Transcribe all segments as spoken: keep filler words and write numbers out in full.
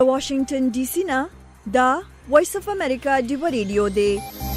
واشنگټن ډي سي نه دا وایس اف امریکا دیو ریډیو دی.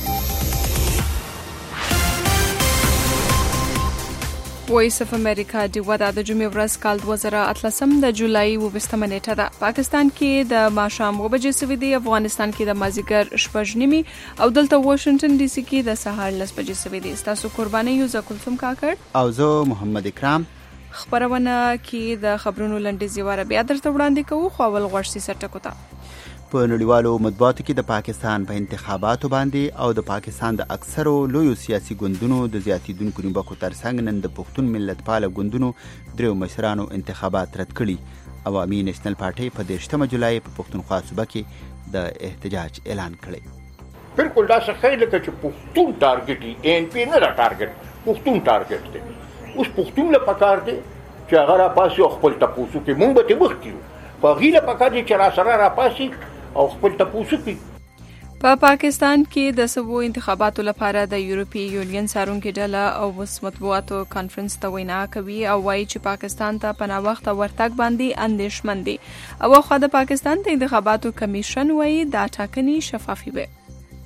وایس اف امریکا دیو دا د جمعې ورځ کال دوه زره اتلسم د جولای اووه نیټه ده. پاکستان کې د ماښام اووه بجې سوي دي، افغانستان کې د مازیګر شپږ نیمې او دلته واشنگټن ډي سي کې د سهار لس بجې سوي دي. تاسو قرباني یو زکلثوم کاکړ او زه محمد اکرام. خبرونه کې د خبرونو لنډیز یواره بیا درته وړاندې کوو، خو اول غوښ سي سټکو ته. په نړیوالو مطبوعاتو کې د پاکستان په انتخاباتو باندې او د پاکستان د اکثرو لویو سیاسي ګوندونو د زیاتیدونکو نیوکو ترڅنګ نن د پښتون ملتپاله ګوندونو دریو مشرانو انتخابات رد کړي. عوامي نېشنل پارټۍ په دېرشتمه جولای په پښتونخوا صوبه کې د احتجاج اعلان کړی. بالکل دا څه ښیي لکه چې پښتون ټارګټ وي، اے ان پی نه دا ټارګټ، پښتون ټارګټ دی. اوس پښتون له پکار دی چې هغه راپاسي او خپل تپوسو کې مونږ به تې مخکې یو، په هغې له پکار دی چې راسره راپاسي او خپل تپوسو کې. په پاکستان کې د سبو انتخاباتو لپاره د یورپی یونین څارونکې ډله او مطبوعاتو کانفرنس ته وینا کوي او وایي چې پاکستان ته په ناوخته ورتګ باندې اندېښمن دي. او خو د پاکستان د انتخاباتو کمیشن وایي دا ټاکنې شفافې وي.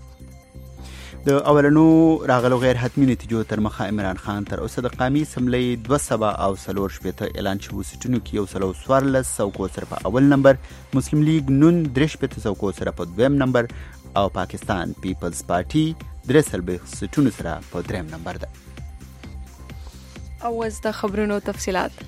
د اولنو راغلو غیر حتمی نتیجو تر مخه عمران خان تر اوسه د قومي اسمبلی دوه سوه او څلور شپېته اعلان شوو سیټونو کې یو سل او څوارلس څوکو سره په اول نمبر، مسلم لیگ نون درې شپېته څوکو سره په دویم نمبر او پاکستان پیپلز پارټي درې څلوېښت سیټونو سره په دریم نمبر ده. او اوس د خبرونو تفصیلات.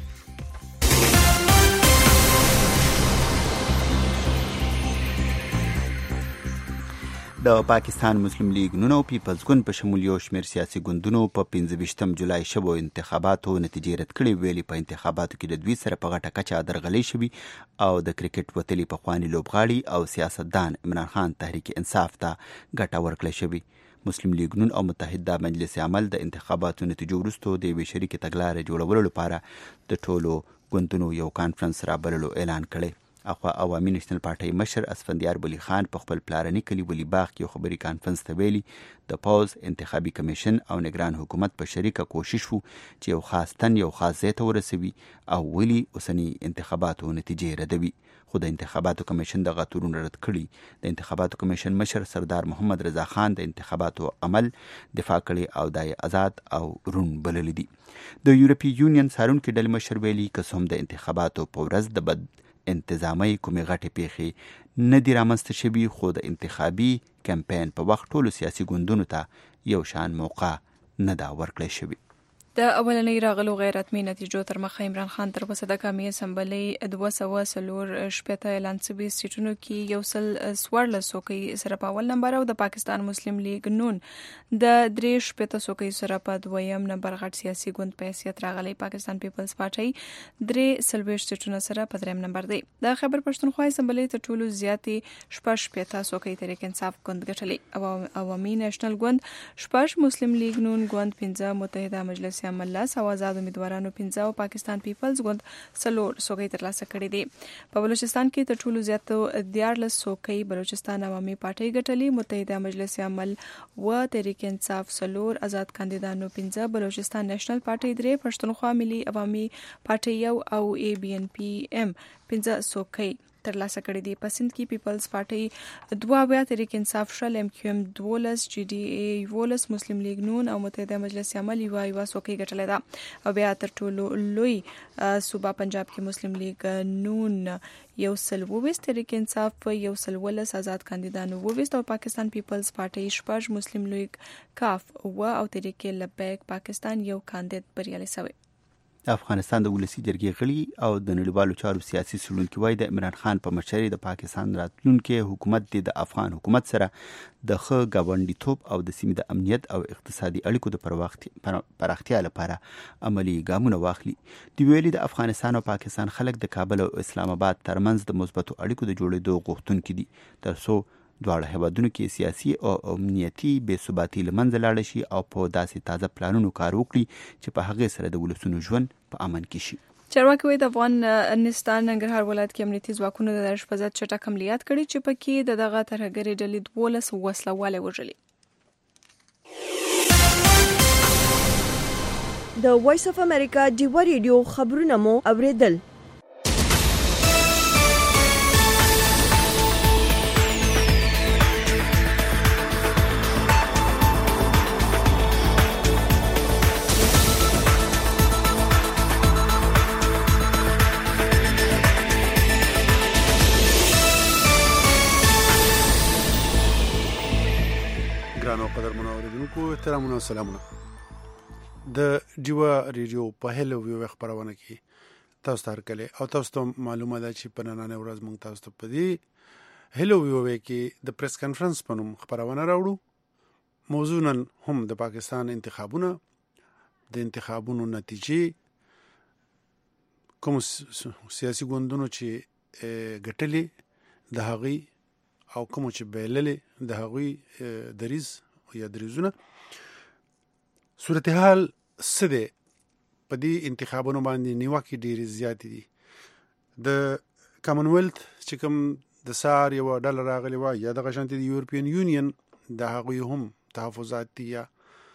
د پاکستان مسلم لیگ نون او پیپلز ګوند په شمول یو شمېر سیاسي ګوندونو په پنځه ویشتم جولای شوو انتخاباتو نتیجې رد کړې. ویلي په انتخاباتو کې د دوی سره په غټه کچه درغلۍ شوي او د کرکټ وتلي پخواني لوبغاړي او سیاستدان عمران خان تحریک انصاف ته ګټه ورکړی شوې. مسلم لیگ نون او متحده مجلس عمل د انتخاباتو نتیجو وروسته د یوې شریکې تګلارې جوړولو لپاره د ټولو ګوندونو یو کانفرنس رابللو اعلان کړی. اخوا عوامي نېشنل پارټۍ مشر اسفندیار ولی خان په خپل پلارني کلي ولی باغ کې یو خبري کانفرنس ته ویلي د پوز انتخابي کمیشن او نگران حکومت په شریکه کوشش وو چې یو خاص تن یو خاص ځای ته ورسوي او ولی اوسني انتخاباتو نتیجې ردوي. خو د انتخاباتو کمیشن دغه تورونه رد کړي. د انتخاباتو کمیشن مشر سردار محمد رضا خان د انتخاباتو عمل دفاع کړي او دای آزاد او رون بللی دي. د یورپی یونین څارونکي ډلې مشر ویلي که څه هم د انتخاباتو په ورځ د بد انتظامي کومې غټې پیښې نه دي رامنځته شوي، خو د انتخابي کمپاین په وخت ټولو سیاسي ګوندونو ته یو شان موقع نه ده ورکړی شوي. د اولنۍ راغلو غیر حتمي نتیجو تر مخه عمران خان تر اوسه د قومي اسمبلی دوه سوه څلور شپېته اعلان شوي سیټونو کې یو سل څوارلس څوکۍ سره په اول نمبر او د پاکستان مسلم لیگ نون د درې شپېته څوکۍ سره په دویم نمبر غټ سیاسي ګوند په حیثیت راغلی. پاکستان پیپلز پارټۍ درې څلوېښت سیټونه سره په دریم نمبر دی. د خیبر پښتونخوا اسمبلی تر ټولو زیاتې شپږ شپېته څوکۍ تحریک انصاف ګوند ګټلې او عوامي نېشنل ګوند شپږ، مسلم لیگ نون ګوند پنځه، متحده مجلس عمل لس او آزاد امیدوارانو پنځه او پاکستان پیپلز ګوند څلور څوکۍ ترلاسه کړې دي. په بلوچستان کې تر ټولو زیاتو دیارلس څوکۍ بلوچستان عوامي پارټۍ ګټلې، متحده مجلس عمل و، تحریک انصاف څلور، آزاد کاندیدانو پنځه، بلوچستان نېشنل پارټۍ درې، پښتونخوا ملي عوامي پارټۍ یو او ای بی ان پی ایم پنځه څوکۍ ترلاسه کړې دي. په سند کې پیپلز پارټۍ دوه اویا، تحریک انصاف شل، ایم کیو ایم دولس، جی ډي اے یولس، مسلم لیگ نون او متحده مجلس عمل یوه یوه څوکۍ ګټلې ده. او بیا تر ټولو لوی صوبه پنجاب کې مسلم لیگ نون یو سل اوویشت، تحریک انصاف یو سل ولس، آزاد کاندیدانو اوویشت او پاکستان پیپلز پارټۍ شپږ، مسلم لیگ کاف اووه او تحریک لبیک پاکستان یو کاندید بریالي شوی. افغانستان د ولسی جرګې غړي او د نړیوالو چارو سیاسي څېړونکي وایي د عمران خان په مشرۍ د پاکستان راتلونکی حکومت د افغان حکومت سره د ښه ګاونډیتوب او د سیمې د امنیت او اقتصادي اړیکو د پراختیا لپاره عملي ګامونه واخلي. دوی ویلي د افغانستان او پاکستان خلک د کابل او اسلام آباد ترمنځ د مثبتو اړیکو د جوړېدو غوښتونکي دي ترڅو دواړه هیوادونو کې سیاسي او امنیتي بې ثباتي له منځه لاړه شي او په داسې تازه پلانونو کار وکړي چې په هغې سره د ولسونو ژوند په امن کې شي. چارواکي وایي د افغانستان ننګرهار ولایت کې امنیتي ځواکونو د داعش په ضد چټک عملیات کړي چې پکې د دغه ترهګرې ډلې دولس وسله والې وژلي. د وایس اف امریکا دیو ریډیو خبرونه مو اوریدل. قدرمنو اوریدونکو احترامونه او سلامونه. د ډیوا ریډیو په هلو ویو خبرونه کې تاسو ته هرکله او تاسو ته معلومه ده چې په نننۍ ورځ موږ تاسو ته په دې هلو ویو کې د پریس کانفرنس په نوم خبرونه راوړو. موضوع نن هم د پاکستان انتخابونه، د انتخابونو نتیجې، کوم سیاسي ګوندونو چې ګټلې د هغوی او کوم چې بیللې د هغوی دریز یا دریزونه، صورتحال څه دی په دې انتخابونو باندې نیوکې ډېرې زیاتې دي. د کامن ویلث چې کوم د سار یوه ډله راغلې وه یا دغه شانتې د یورپین یونین د هغوی هم تحفظات دي یا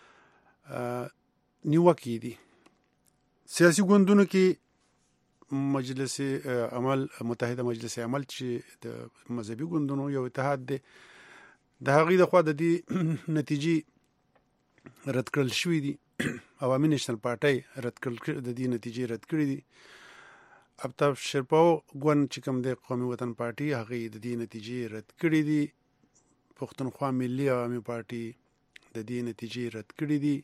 نیوکې دي. سیاسي ګوندونو کې مجلس عمل متحده مجلس عمل چې د مذهبي ګوندونو یو اتحاد دی، د هغې د خوا د دې نتیجې رد کړل شوي دي. عوامي نیشنل پارټۍ رد کړل د دې نتیجې رد کړي دي. البته شرپاو ګوند چې کوم دی قومي وطن پارټي هغې د دې نتیجې رد کړي دي. پښتونخوا ملي عوامي پارټي د دې نتیجې رد کړي دي.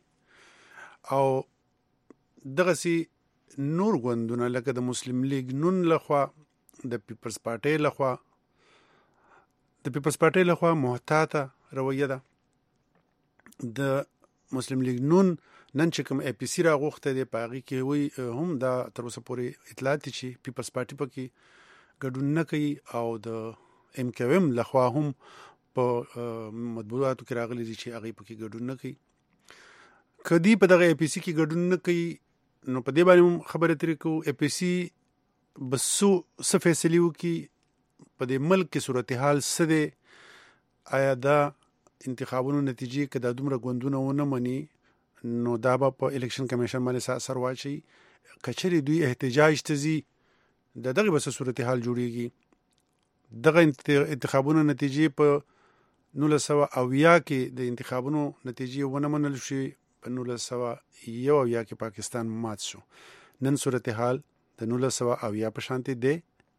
او دغسې نور ګوندونه لکه د مسلم لیگ نون لخوا، د پیپلز پارټۍ لخوا د پیپلز پارټۍ لخوا محتاطه رویه ده. د مسلم لیگ نون نن چې کوم اے پی سی راغوښتی دی په هغې کې وایي هم دا تر اوسه پورې اطلاعات دي چې پیپلز پارټي پکې ګډون نه کوي او د ایم کیو ایم لخوا هم په مطبوعاتو کې راغلي دي چې هغې پکې ګډون نه کوي. که دوی په دغه اے پی سی کې ګډون نه کوي نو په دې باندې هم خبرې ترې کوو اے پی سی به څو څه فیصلې وکړي، په دې ملک کې صورتحال څه دی، آیا دا انتخابونو نتیجې که دا دومره ګوندونه ونه مني نو دا به په الیکشن کمیشن باندې څه اثر واچوي. که چېرې دوی احتجاج ته ځي د دغې به څه صورتحال جوړېږي. دغه انتخابونو نتیجې په نولس سوه اویا کې د انتخابونو نتیجې ونه منل شي، په نولس سوه یو اویا کې پاکستان مات شو. نن صورتحال د نولس سوه اویا په شانتې دی.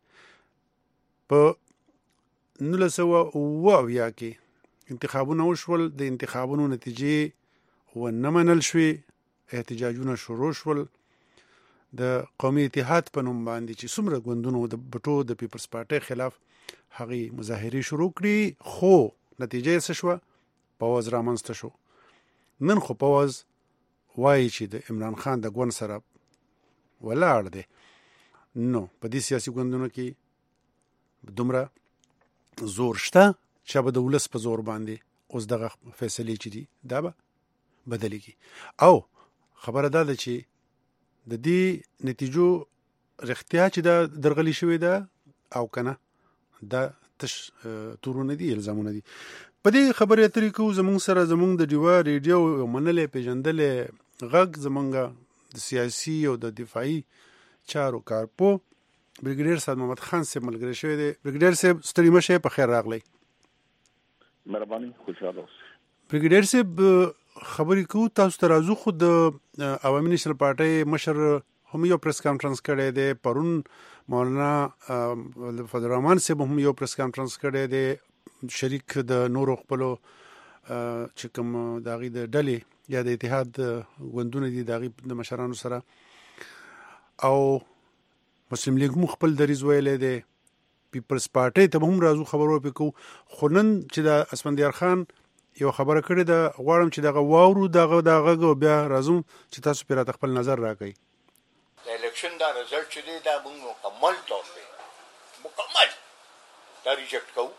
په نولس سوه اوه اویا کې انتخابونه وشول، د انتخابونو نتیجې ونه منل شوې، احتجاجونه شروع شول. د قومي اتحاد په نوم باندې چې څومره ګوندونو د بټو د پیپلز پارټۍ خلاف هغې مظاهرې شروع کړي، خو نتیجه یې څه شوه؟ پوځ رامنځته شو. نن خو پوځ وایي چې د عمران خان د ګوند سره ولاړ دی. نو په دې سیاسي ګوندونو کې دومره زور شته چې به د ولس په زور باندې اوس دغه فیصلې چې دي دا به بدلېږي. او خبره دا ده چې د دې نتیجو رښتیا چې دا درغلي شوې ده او که نه دا تش تورونه دي، الزامونه دي. په دې خبرې اترې کوو. زمونږ سره زمونږ د ډیوا ریډیو یو منلی پېژندلی غږ زمونږ د سیاسي او د دفاعي چارو کارپو بریګیډیر صاحب محمد خان صاحب ملګری شوی دی. بریګیډیر صاحب ستړي مه شئ، په خیر راغلی. مهرباني، خوشحاله اوسئ. بریګیډیر صاحب خبرې کوو، تاسو ته راځو. خو د عوامي نیشنل پارټۍ مشر هم یو پریس کانفرنس کړی دی. پرون مولانا فضل الرحمن صاحب هم یو پریس کانفرنس کړی دی، شریک د نورو خپلو چې کوم د هغې د ډلې یا د اتحاد ګوندونه دي د هغې د مشرانو سره. او مسلم لیگ هم خپل دریځ ویلی دی. پیپلز پارټۍ ته به هم راځو، خبرو پرې کوو. خو نن چې د اسفندیار خان یو خبره کړې ده، غواړم چې دغه واورو، دغه د غږ بیا راځم چې تاسو پرې راته خپل نظر راکوئ. د الیکشن دا رزلټ چې دی دا موږ مکمل طور پې مکمل دا ریجکټ کوو،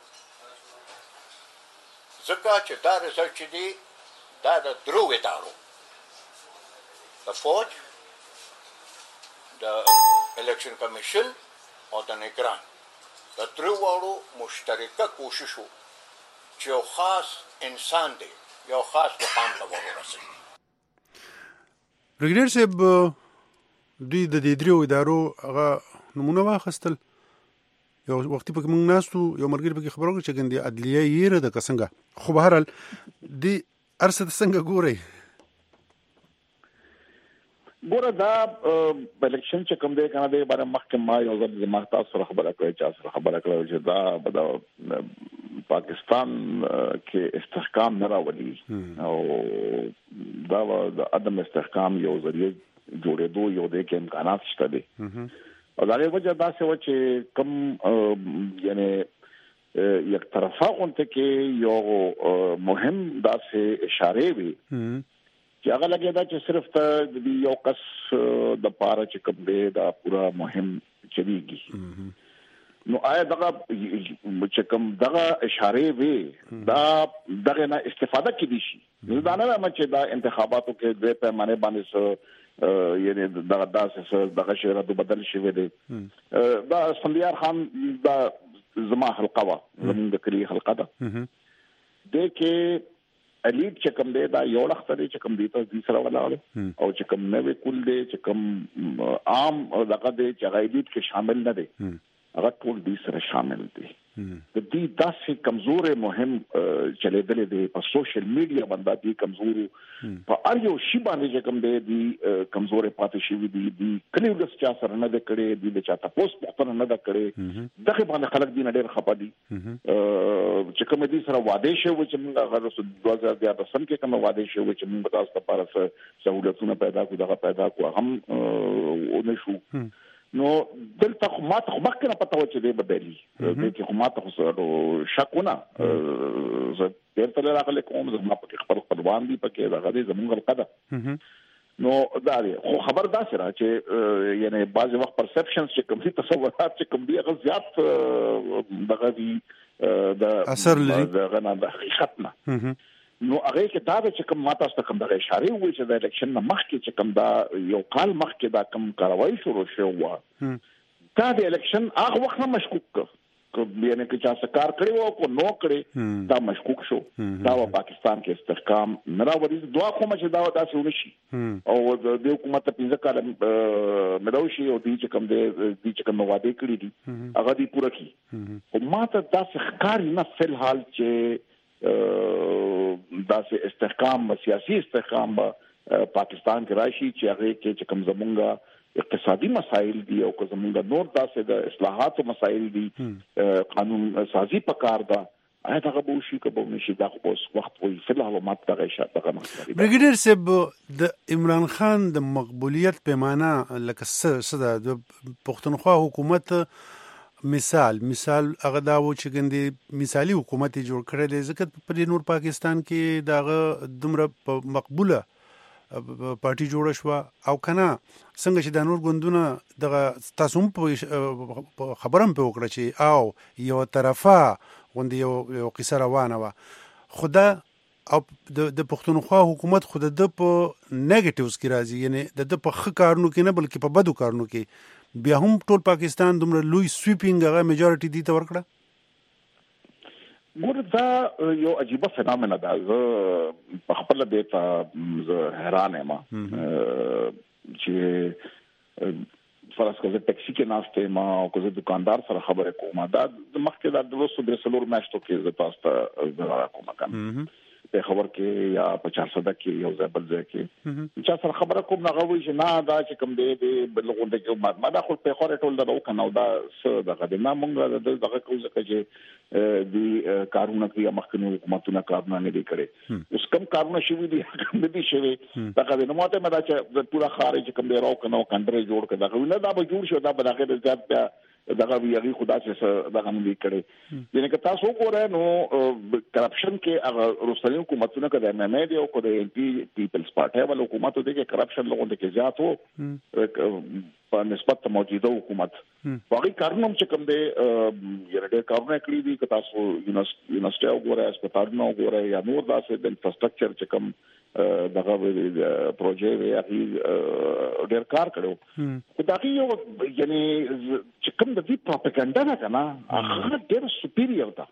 ځکه چې دا رزلټ چې دی دا د درو ادارو، د فوج، د الیکشن کمیشن او د نگران، د درو واړو مشترکه کوشش و چې یو خاص انسان دی یو خاص مقام ته ورسوي. بریګیډیر صاحب دوی د دې دریو ادارو هغه نمونه واخیستل. یو وختي پکې موږ ناستو، یو ملګري پکې خبره وکړه چې ګندې عدلیه یې ده که څنګه. خو بهرحال دې هر څه ته څنګه ګورئ؟ ګوره دا الیکشن چې کوم دی کنه د باره مخکې ما یو ځل زما تاسو سره خبره کړې چې تاسو خبره کړو چې دا پاکستان کې استحکام نه راولي او دا د عدم استحکام یو ذریعہ جوړېدو یو د امکانات شته دي او دا یو وجه دا څه چې کوم یعنی یک طرفه غونته کې یو مهم داسې اشاره وي چې هغه لګي دا چې صرف ته د یو کس د پاره چې کوم دی دا پورا مهم چلیږي نو آیا دغه چې کوم دغه اشاره وي دا دغه نه استفاده کړي شي نو دا نه چې دا انتخاباتو کې د پیمانه باندې سو یعنی دغه داسې دغه شی رد بدل شي وي دا سندیار خان دا زما حلقه وا زموږ د کلی حلقه ده د کې الیټ چې کوم دی دا یو وخت دی چې کوم دی ته د سره ولاړ او چې کوم نوې کول دی چې کوم عام دغه دی چې غیبیت کې شامل نه دی هغه ټول دې سره شامل دي د دې داسې کمزورې مهم چلېدلې دي په سوشل میډیا باندې دې کمزوري په اړ یو شی باندې چې کوم دې دې کمزورې پاتې شي دي دې کلیو د چا سره نه د کړي دې د چا تاسو پختنه نه د کړي دغه باندې خلک دې نه ډېر خپه دي چې کوم دې سره وعده شوی چې موږ هغه دوه هزار دیارلس کې کوم وعده شوی چې موږ تاسو لپاره سہولتونه پیدا کوو دغه پیدا کوو هم ونشو نو دلته خو ماته خو مخکې نه پته و چې دی بدلی دې کې خو ماته خو شکونه زه بیرته راغلی کوم زما پکې خپل خپلوان دي پکې دغه دی زمونږ حلقه ده نو دا دی خو خبر داسې را چې یعنی بعضې وخت پرسپشنز چې کوم دي تصورات چې کوم دي هغه زیات دغه دي د اثر لري دغه نه د حقیقت نه نو هغه کې دا چې کوم ماته ست کوم د اشاره وي چې د الیکشن مخکې چې کوم دا یو کال مخکې دا کوم کاروایی شروع شو و دا د الیکشن هغه وخت نه مشکوک ک یعنی چې چا سکار کړی وو کو نو کړی دا مشکوک شو دا و پاکستان کې استحکام نه راوړي دعا کوم چې دا داسې ونشي او د حکومت په ځکه مدوشي او دې چې کوم دې چې کوم وعده کړی دي هغه دې پوره کړي او ماته داسې ښکار نه فل حال چې داسې استحکام سیاسي استحکام پاکستان کې راشي چې هغه کې چې کوم زمونږه اقتصادي مسایل دي او که زمونږ نور داسې د اصلاحاتو مسایل دي قانون سازي پکار ده آیا دا به شي که به نشي دا خو وخت وي فلحال ماته دغه شات دغه مسایل برګیډر صاحب د عمران خان د مقبولیت پیمانه لکه څه د پښتونخوا حکومت مثال مثال هغه دا و چې ګندې مثالی حکومت جوړ کړی دی ځکه په نور پاکستان کې داغه دومره مقبوله پارټي جوړه شو او کنه څنګه چې د نور ګوندونه دغه تاسو په خبرم په وکړه چې او یو طرفه غوندي یو یو قصه روانه و خدا او د پښتونخوا حکومت خود د په نیگیټیوز کې راځي یعنی د په ښه کارونو کې نه بلکې په بدو کارونو کې بیا هم ټول پاکستان دومره لوی سویپینګ هغه میجورټي دي ته ورکړه ګور دا یو عجیبه فنامنا ده زه په خپل دیتا زه حیران یم چې فرض کړه ټیکسي کې ناشته ما او که زه دکاندار سره خبرې کوم دا مخکې دا د وسو د سلور میاشتو کې زه تاسو ته زرا کوم کنه په خبر کې یا په چار صدا کې یو ځای بل ځای کې چې سره خبره کوم نه غوي چې نه دا چې کوم دی د بلغونډه کې ما دا خو په خوري ټول درو کنه دا څه دغه د ما مونږ دغه کوزه چې دی کارونه کې مخکنی حکومتونه کارونه نه دي کړي اوس کوم کارونه شوي دي کوم دي شوي دا غوډه نو ماته مدا چې پورا خارج کوم دی راو کنه کندري جوړ کړه دا نه دا به جوړ شو دا به دغه زیات بیا دغه ویری خدا چې دغه نه کړي یعنی که تاسو وګورئ نو کرپشن کې هغه روسي حکومتونه کې د ایم ام ای او کو د ایم پی پیپلز پارټي ول حکومت د کې کرپشن لغونډه کې زیات وو په نسبت موجوده حکومت باقي کارونه چې کوم دی یره ډېر کارونه کړی دي که تاسو یونیورسيټي وګورئ هسپتالونه وګورئ یا نور داسې د انفراستراکچر چې کوم دغه پروژې وی ډېر کار کړو دا یو یعنی چې کوم د دې پروپاګاندا نه کنه هغه ډېر سپیریور ده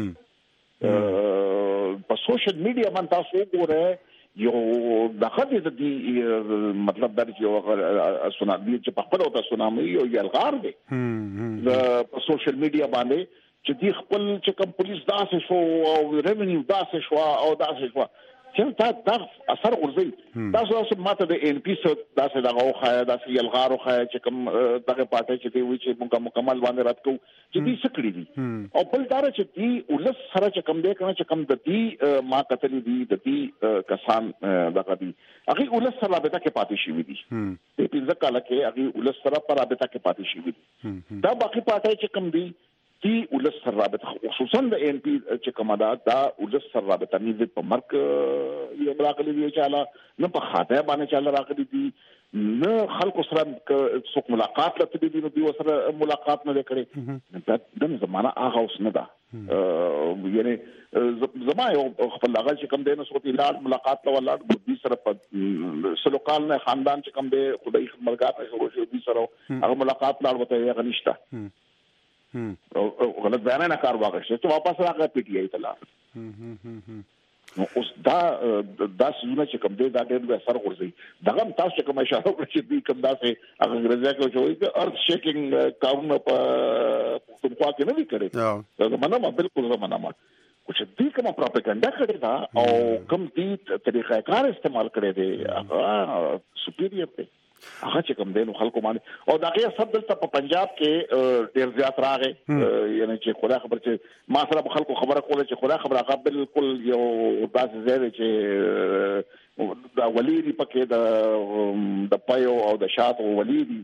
په سوشل میډیا باندې تاسو وګورئ یو دغه دې مطلب دا چې یو سونامي چې په خپل او د سونامي یو یلغار دی د سوشل میډیا باندې چې دی خپل چې کوم پولیس داسې شو او ریونیو داسې شو او داسې شو چې تا دا اثر ورځي تاسو اوس ماته د ان پی سره داسې دغه خو داسې یلغارو خو چې کوم دغه پارټي چې دی وی چې موږ مکمل باندې رات کو چې دې سکړي دي او بل دا چې دې ولس سره چې کوم دی کنه چې کوم د دې ما قتل دي د دې کسان دغه دي هغه ولس سره رابطه کې پاتې شي دي په پنځه کال کې هغه ولس سره پر رابطه کې پاتې شي دي دا باقي پارټي چې کوم دي دی ولس سره رابطه خصوصا د ان پی چې کومه دا دا ولس سره رابطه نه په مرګ یو راغلي دی چې نه په خاطر باندې چې راغلي دي نه خلکو سره څوک ملاقات لته دي نو دی سره ملاقات نه کړي دا د زمانہ هغه اوس نه ده یعنی زما یو خپل هغه چې کوم دی نو صوتي لاړ ملاقات لا ولاړ د سره په سلوکال نه خاندان چې کوم دی خدای خدمتګار نه شروع دي سره هغه ملاقات لاړ وته یې غنښت او غلط بیان نه کار واغښت چې واپس راغی پی ټی آی ته لاړ نو اوس دا دا څنګه چې کوم دی دا ډېر به اثر ورځي دغه تاسو کوم اشاره وکړئ چې دوی کوم داسې هغه غرضه کوي چې ارث شیکینګ کارونه په پښتونخوا کې نه وی کړی دا منه بالکل نه منه چې دې کومه پروپاګاندا کړې ده او کوم دې طریقه کار استعمال کړی دی هغه سپیریئر دی هغه چې کوم دین خلکو باندې او دا غي سب دلته په پنجاب کې ډیر زیات راغی یعنی چې خدا خبر چې ما سره خلکو خبره کوله چې خدا خبره هغه بالکل یو داسې ځای چې دا ولیری پکې د د پایو او د شاتو ولیری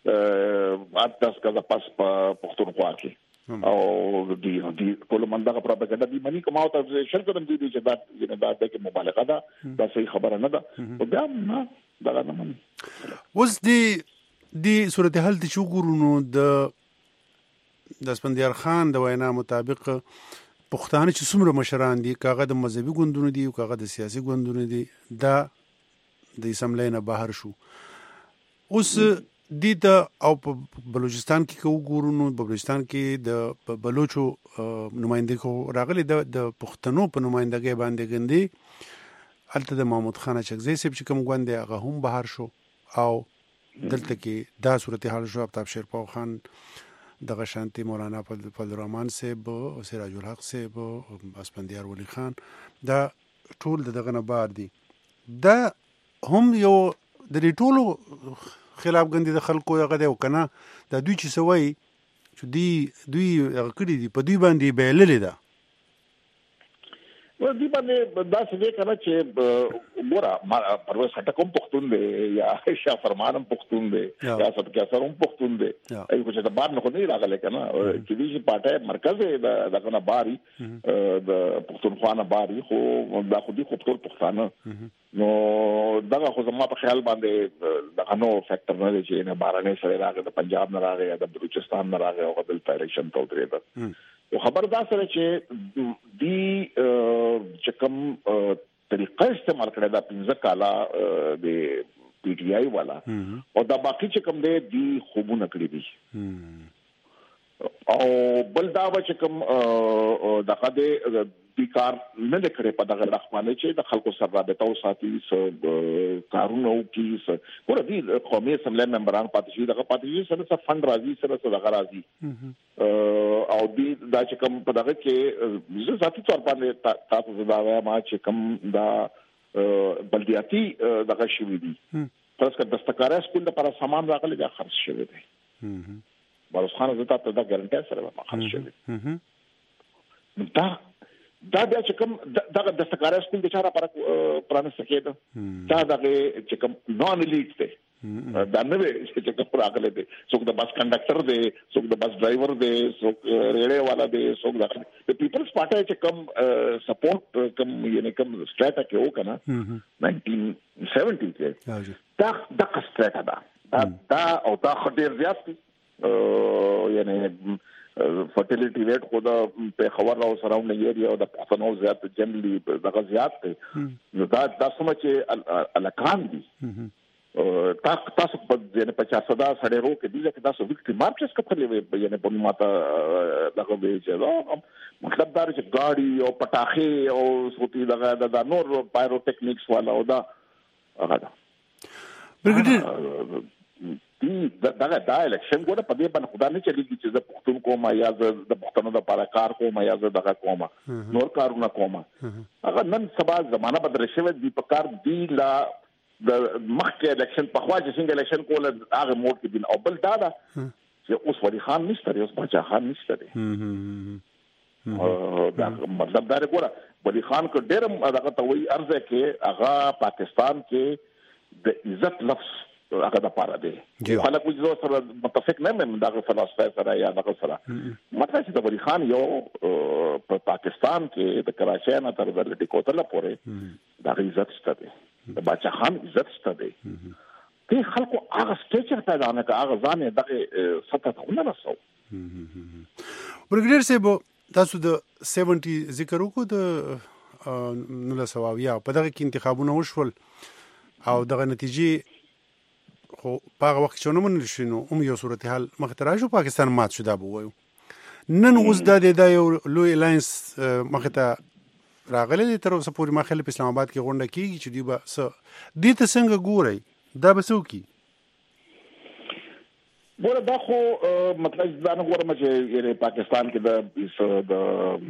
اته کزه پاس په پښتونخوا کې او دی دی کول منډه پروپاګاندا دی منی کومه ته شل کړم دي چې دا یعنی دا د مبالغه ده دا صحیح خبره نه ده او بیا نه دا نه مني اوس دی دی صورتحال ته شو ګورونو د د اسفندیار خان د وینا مطابق پښتانه چې څومره مشران دي کاغه د مذهبي ګوندونو دي او کاغه د سیاسي ګوندونو دي دا د اسمبلی نه بهر شو اوس دي ته او په بلوچستان کې کو ګورونو په بلوچستان کې د بلوچو نمائندګي خو راغلي د پښتنو په نمائندګي باندې ګندي الته د محمود خان چکزی سیب چې کوم غوندې هغه هم بهر شو او دلته کې دا صورتحال شو آفتاب شیرپاو خان دغه شانتي مولانا فضل الرحمن صاحب او سراج الحق صاحب او اسفندیار ولی خان دا ټول دغه نه بار دي دا هم یو د دې ټولو خلاف غندي د خلکو هغه دی او کنه دا دوی چې سوي چې دی دوی هغه کړی دی په دوی باندې بیللې ده و دې باندې دا څه کنه چې ګوره پرویز خټکوم پښتون دی یا شاه فرمانم پښتون دی یا سب کې اثرم پښتون دی ای کو چې دا بار نه خو نه راغلی کنه چې دې پټه مرکز د دغه باري د پښتونخوا نه باري خو دا خو دې خو ټول پښتانه نو دغه خو زما په خیال باندې دغه نو فیکټر نه دی چې نه بارانه سره راغی د پنجاب نه راغی د بلوچستان نه راغی او د الیکشن ته ودرېد او خبردار سره چې دی چې کوم طریقه استعمال کړی دا پنځه کاله د پی ټی آی والا او دا باقي چې کوم دی دی خوبونه کړی دي او بل دا چې کوم دغه د بیکار نه لکړي په دغه رحمانه چې د خلکو سره رابطه او ساتي کارونه کوي ګوره دي قومي اسمبلی ممبران پاتې شي دغه پاتې شي سره څه فند راځي سره څه دغه راځي او دي دا چې کوم په دغه کې زه ذاتي تور باندې تاسو زدا ما چې کوم دا بلدیاتي دغه شوی دي تاسو که دستکاري سکول لپاره سامان راغلی دا خرڅ شوی دی باروس خان زه تاسو دا ګارانټي سره ما خرڅ شوی دا دا بیا چې کوم دغه دستکاري سکول د چاره پر پرانست کېده دا دغه چې کوم نون الیټ دی دا نه وي چې کوم راغلی دی څوک د بس کنډکټر دی څوک د بس ډرایور دی څوک ریډیو والا دی څوک د پیپلز پارټي چې کوم سپورټ کوم یعنی کوم سټریټا کې و کنه نائنټین سیونټي کې دا د سټریټا دا دا او دا خډیر زیات دي یعنی فرټیلیټی ریټ خو دا په خبر راو سراوند ایریا او د پښتنو زیات جنرالي دغه زیات دی نو دا د سم چې الکان دي تاسو تاسو په ځنه پچاس دا سړی رو کې دي چې تاسو وکټي مارچس کړلې یعنی په ماته دغه وی چې مطلب دا چې ګاډي او پټاخې او سوتي دغه د نور پایرو ټیکنیکس والا او دا هغه دا برګډیر دي دغه دا الیکشن ګوره په دې باندې خدا نه چلیږي چې د پښتون کوم یا د پښتنو د لپاره کار کوم یا دغه کوم نور کارونه کوم هغه نن سبا زمانہ بدل شوی دی په کار دی لا د مخکې الیکشن په خوا چې څنګه الیکشن کول هغه موډ کې دین او بل دا دا چې اوس ولی خان نشته اوس بچا خان نشته دی دا مطلب دا ګوره ولی خان کو ډېر هغه ته وایي ارزه کې هغه پاکستان کې د عزت لفظ هغه د پاره دی خلک وځو سره متفق نه مې دغه فلسفه سره یا دغه سره مطلب چې د ولی خان یو په پاکستان کې د کراچۍ نه تر د ټیکوتله پورې د عزت شته دی د بچا خان عزت شته دی ته خلکو هغه سټیچر پیدا نه کا هغه ځان دغه سطح ته نه رسو ورګډر سه تاسو د سبعين ذکر وکړو د نو له سواویا په دغه کې انتخابونه وشول او دغه نتیجې خو په هغه وخت چې نو منل شنو هم یو صورتحال مخترا شو پاکستان مات شو دا به وایو نن اوس د د یو لوی الاینس مخته راغلی تر اوسه پورې مخاله په اسلام آباد کې غونډه کیږي چې دی به س دې ته څنګه ګوري دا به څوک کی ګوره دا خو مطلب دا نه ګورم چې پاکستان کې د د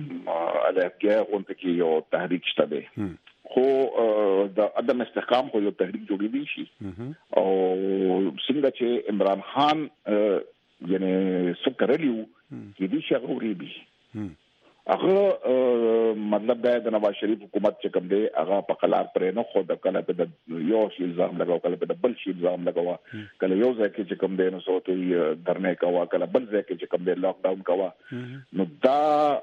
الګیا غونډه کې یو تحریک شته دی خو د عدم استحکام خو یو تحریک جوړېږي شي او څنګه چې عمران خان یعنی څه کړلیو چې دې شغه ورېبي هغه مطلب دا د نواز شریف حکومت چې کوم دی هغه په قلار پرې نه خو د کله په یو شی الزام لګاو کله په بل شی الزام لګاو کله یو ځای کې چې کوم دی نو سوتي درنه کوا کله بل ځای کې چې کوم دی لاک ډاون کوا نو دا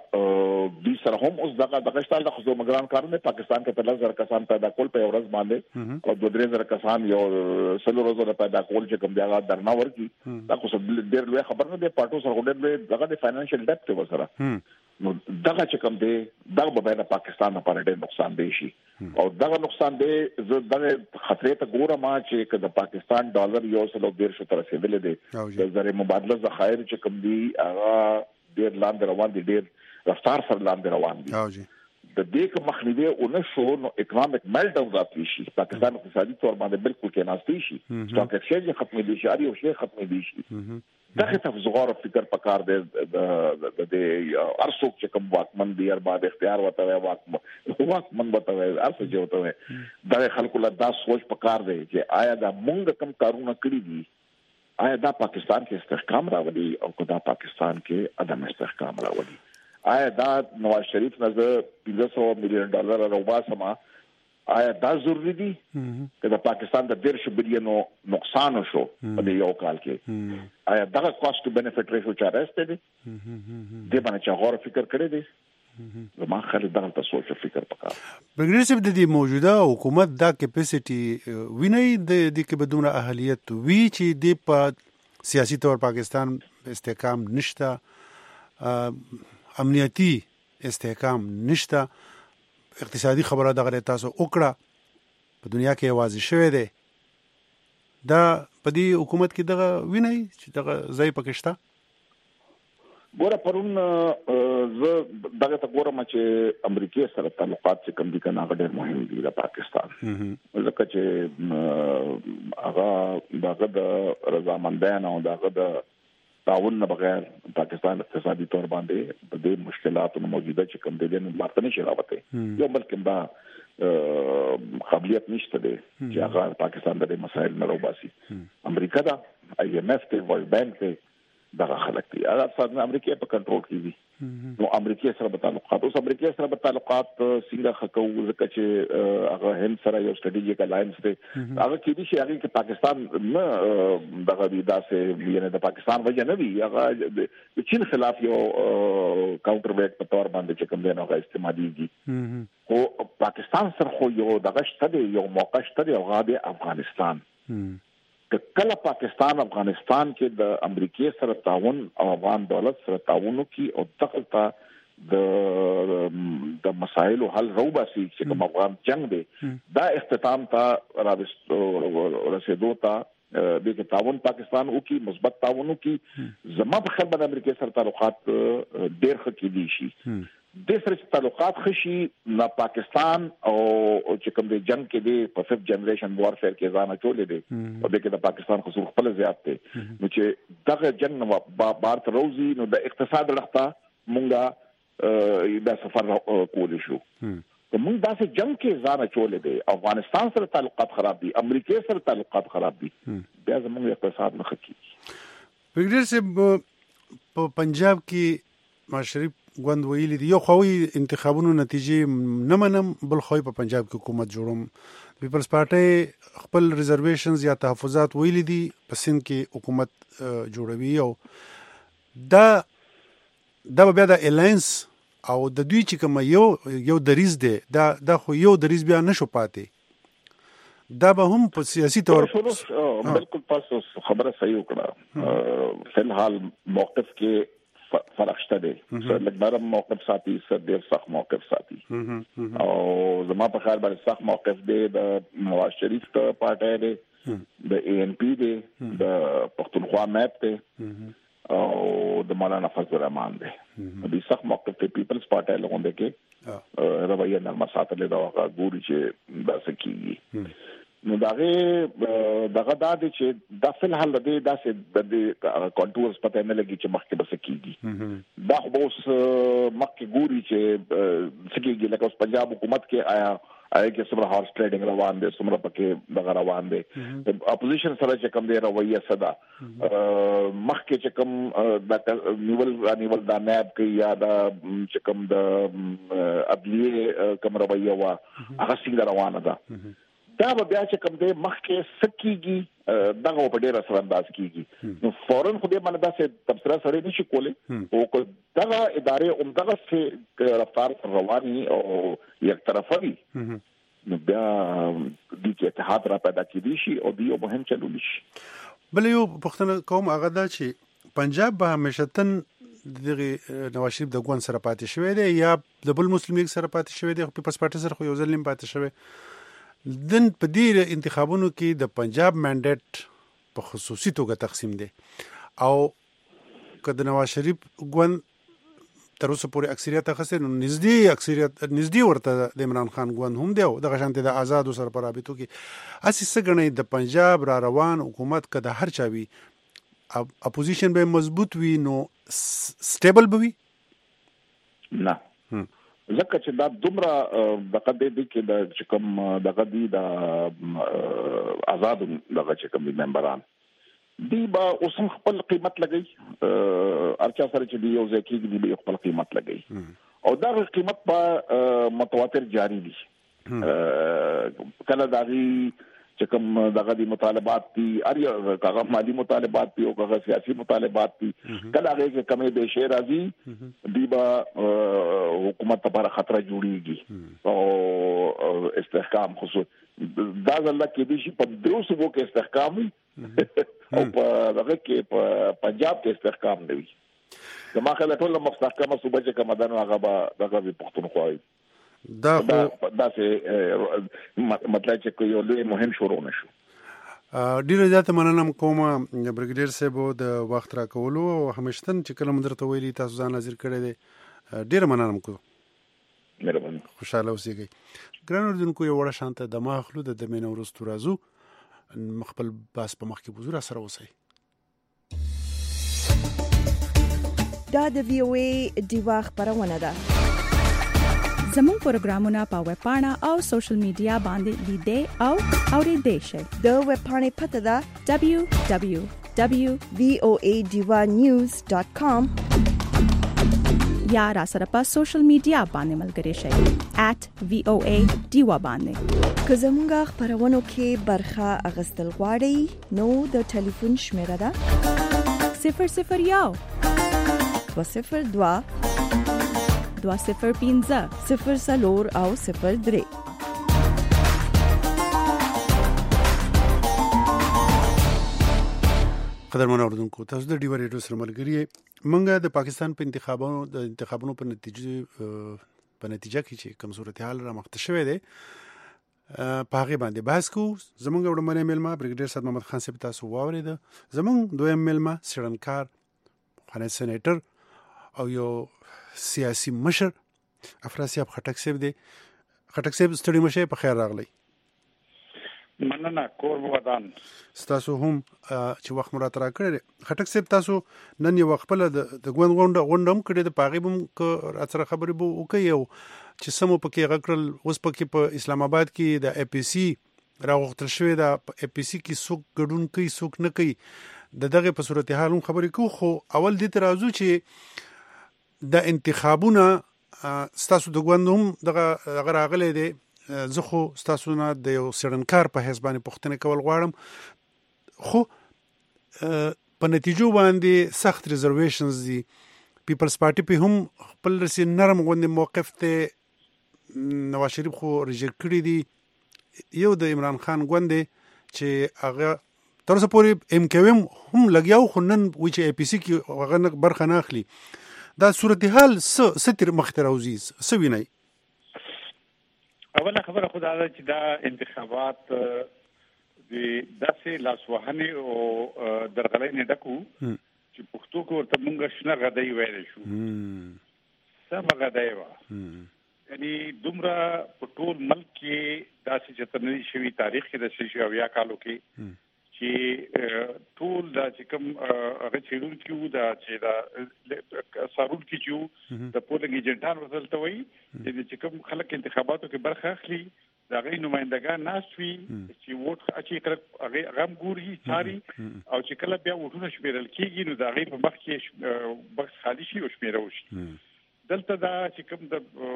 د سره هم اوس دغه دغه شتل د خصوصي مګران کارونه پاکستان کې په لږ کسان پیدا کول په ورځ باندې او دوه درې زره کسان یو سلو روزه پیدا کول چې کوم دی هغه درنه ورکی دا خو ډېر لوی خبر نه دی پټو سره ډېر دغه د فاینانشل ډیپټ وسره نو دغه چې کوم دی دغه به د پاکستان لپاره ډېر نقصان دی شي او دغه نقصان دی زه دغه خطرې ته ګورم چې که د پاکستان ډالر یو سل او ډېر شو تر رسیدلې دی د زر مبادله ذخایر چې کوم دی هغه ډېر لاندې روان دي ډېر رفتار سره لاندې روان دي د دې کوم مخنیوي او نشو نو اکونومیک میلټ ډاون راځي شي پاکستان اقتصادي تور باندې بالکل کې ناشتي شي سټاک ایکسچینج ختمې دي شي اړ یو شی ختمې دي شي دغه تفزغور فکر پکار دی د د ارسوک چې کوم واکمن دی ار بعد اختیار وته واکمن واکمن وته ارسه جو وته دا خلکو له دا سوچ پکار دی چې آیا دا مونږ کم کارونه کړی دي آیا دا پاکستان کې استحکام راوړي او دا پاکستان کې عدم استحکام راوړي آیا دا نواز شریف نه پنځه سوه میلیون ډالر راوبا سما آیا دا ضروری دي چې د پاکستان د ډېر شو بلینو نقصان شو په یو کال کې آیا دا کاست ټو بینیفټ ریشو چا راځته دي د باندې چا غور فکر کړی دي زما خالد دغه تاسو فکر وکړه پروګریسیو د دې موجوده حکومت دا کیپاسټي ویني د دې کې بدون اهلیت وی چې د په سیاسي تور پاکستان استحکام نشته امنیتی استحکام نشته اقتصادي خبره دغه تاسو وکړه په دنیا کې واضح شوه دی دا په دې حکومت کې دغه ویني چې دغه ځای پکشته ګوره پرون زه دغه ته ګورم چې امریکای سره تعلقات چې کوم دي کنه ډېر مهم دي د پاکستان ځکه چې هغه دغه د رضامندانه او دغه د تعاون نه بغیر پاکستان اقتصادي تور باندې په دې مشکلاتو موجوده چې کوم دي نه مارته نشي راوته یو بلکې دا قابلیت نشته دی چې هغه پاکستان د مسایل نه راوباسي امریکا دا آی ایم ایف ته ورلد بانک ته دغه خلک دي هغه څنګه امریکا په کنټرول کې دي نو امریکای سره په تعلقات اوس امریکای سره په تعلقات څنګه خکو ځکه چې هغه هند سره یو سټریټیجیک الاینس دی هغه کې دي چې هغه کې پاکستان نه دغه دی داسې یعنی د پاکستان وجه نه وي هغه د چین خلاف یو کاونټر ویټ په تور باندې چې کوم دی نو هغه استعماليږي او پاکستان سره خو یو دغه شته دی یو موقع شته دی هغه د افغانستان کله پاکستان افغانستان کې د امریکای سره تعاون او افغان دولت سره تعاون کوي او دغه د د مسایلو حل روباسي چې کوم افغان جنگ دی دا اختتام ته رسیدو ته د تعاون پاکستان او کی مثبت تعاون کی زما په خبره امریکای سره تعلقات ډېر ښه کېدي شي د سره تعلقات خشي نه پاکستان او چې کوم د جنگ کې دی په ففت جنریشن وارفیر کې ځان چولې دي او د کې د پاکستان خصوص خپل زیات دي نو چې دغه جنگ نو بار تر روزي نو د اقتصاد لخته مونږه د سفر کول شو موږ داسې جنگ کې ځان چولې دي افغانستان سره تعلقات خراب دي امریکا سره تعلقات خراب دي بیا زموږ اقتصاد نه خکی وګړي چې په پنجاب کې مشرف غوند ویلي دي یو خوي انتخابونو نتیجې نه منم بل خوي په پنجاب کې حکومت جوړوم پیپلز پارټي خپل ریزرویشنز یا تحفظات ویلي دي په سند کې حکومت جوړوي او دا دا بیا د الاینس او د دوی چې کوم یو یو دریز دی دا د خو یو دریز بیا نشو پاتې دا به هم په سیاسي تور بالکل تاسو خبره صحیح وکړه فل حال موقف کې فرق شته دی لکه نرم موقف ساتي سر ډیر سخت موقف ساتي او زما په خیال باندې سخت موقف دی د نواز شریف ته پارټي دی د اي ان پی دی د پښتونخوا میپ دی او د مولانا فضل الرحمن دی د سخت موقف ته پیپلز پارټي لغونده کې رویه نرمه ساتلې دا غوړي چې دا سکیږي نو داغه دغه د دې چې د فل حل د داسې د کنټرولز پته نه لګي چې مخکې بس کیږي دا خو اوس مخکې ګوري چې سکیږي لکه اوس پنجاب حکومت کې آیا آیا کې سمره هارس ټریډینګ روان دي سمره پکې دغه روان دي اپوزیشن سره چې کوم دی رویه صدا مخکې چې کوم د نیول نیول د ناب کې یا د چې کوم د عدلیه کوم رویه وا هغه څنګه روانه ده دا به بیا چې کوم دی مخکې سکیږي دغه په ډیر اثر انداز کیږي نو فورن خو دې باندې داسې تبصره سره نشي کولی او دغه ادارې هم دغه څه رفتار رواني او یک طرفه وي نو بیا د اتحاد را پیدا کیدی شي او دی مهم چلول شي بل یو پښتنه قوم هغه دا چې پنجاب به همیشه تن دغه نواز شریف د ګوند سره پاتې شوی دی یا د بل مسلم لیگ سره پاتې شوی دی پیپلز پارټي سره خو یو ځل هم پاتې شوی دن په دې انتخابونو کې د پنجاب منډیټ په خصوصي توګه تقسیم دی او کله نواز شریف ګوند تر اوسه پورې اکثریت اخیسته نو نږدې اکثریت نږدې ورته د عمران خان ګوند هم دی او د غشانته د آزاد سره پر رابطو کې اساس غنې د پنجاب را روان حکومت کده هر چا وی اپوزیشن به مضبوط وي نو سټیبل به وي نه لکه چې دا دومره دغه دې کې د چې کوم دغه دی د آزاد دغه چې کوم ممبران دی با اوس خپل قیمت لګي ارچا سره چې دی یو ځکه کې دی خپل قیمت لګي او دا قیمت په متواتر جاری دي کله دغه چې کوم دغه دي مطالبات دي اریا هغه مالی مطالبات دي او هغه سیاسي مطالبات دي کله هغه کې کمی به شی راځي دی با حکومت لپاره خطر جوړیږي او استحکام خصوص دا ځل کې دي چې په دروسو وو کې استحکام او په هغه کې په پنجاب کې استحکام نه وي زما خلک ټول مستحکمه صوبه چې کوم دنو هغه به دغه پښتونخوا دا دا داسې مطلب چې یو لوی مهم شروع نشو ډیره زیاته مننه کوم برګډیر صاحب د وخت را کولو او همیشتن چې کله مدرته ویلي تاسو ځان حاضر کړی دی ډیره مننه کوم مهرباني خوشاله اوسئ ګران اردوونکو یو وړه شانته د ماخلو د دمن ورستو رازو مخبل باس په مخ کې بزور سره اوسئ دا د وی او ای دیوا خبرونه ده زموږ پروګرامونه په ویب پاڼه او سوشل میډیا باندې لیدئ او اورېدئ شئ د ویب پاڼې پته ده دبليو دبليو دبليو وی او ای diva news dot com یا را سره په سوشل میډیا باندې ملګري شئ at وی او ای diva باندې که زموږ خبرونو کې برخه اغستل غواړئ نو د ټلیفون شمیره ده صفر صفر یو دو صفر دوا دوا صفر پینزه صفر سلور او صفر درې قدرمن اوردونکو تاسو د ډیو ریډیو سره ملګری منګه د پاکستان په انتخابونو د انتخابونو په نتیجه په نتیجه کې چې کوم صورتحال را مخته شوې ده په هغه باندې بحث کو زمونږ وړاندې ملما برګډیر صاحب محمد خان صاحب تاسو واورید زمونږ دویم ملما سړنکار خانه سېنیټر او یو سیاسي مشر افراسیاب خټک صاحب دی. خټک صاحب ستړي مشه په خیر راغلی. مننه کور ودان. تاسو هم چې وخت مرات را کړی. خټک صاحب تاسو نن یو خپل د غوند غونډه غونډم کړی د پاغي بم ک اثر خبرې بو وکي او چې سمو پکې غکړل اوس پکې په اسلام آباد کې د اي پي سي راغختل شوی د اي پي سي کې څوک ګډون کوي څوک نه کوي د دغه په صورتحال هم خبرې کو. خو اول دې ترازو چې د انتخابونه ستاسو د غوند هم دغه راغلي دي. زه خو ستاسو نه د یو سړنکار په حساب باندې پوښتنه کول غواړم. خو په نتیجو باندې سخت ریزرویشنز دي. پیپلز پارټي په هم خپل رسي نرم غوندې موقف ته نواز شریف خو ریجکټ کړی دي. یو د عمران خان غوندې چې هغه تر اوسه پورې ام کیو ام هم لګیاو خو نن وی چې اي پي سي کې هغه برخه نه اخلي. دا صورتحال څه ستر مخته راوځي څه وینئ؟ اوله خبره خو دا ده چې دا انتخابات د داسې لاسوهنې او درغلۍ نه ډکو چې پښتو کې ورته مونږ شنه غدۍ ویلی شو. سمه غدۍ وه. یعنی دومره په ټول ملک کې داسې چې نه دي شوي تاریخ کې د شل اویا کالو کې چې ټول دا چې کوم هغه چیرونکي وو دا چې دا سارونکي چې وو د پولنګ ایجنټان ورته وایي چې کوم خلک انتخاباتو کې برخه اخلي د هغې نمایندګان ناست وي چې ووټ اچي کله هغې غم ګوري څاري او چې کله بیا ووټونه شمېرل کېږي نو د هغې په مخ کې بکس خالي شي او شمېره وشي. دلته دا چې کوم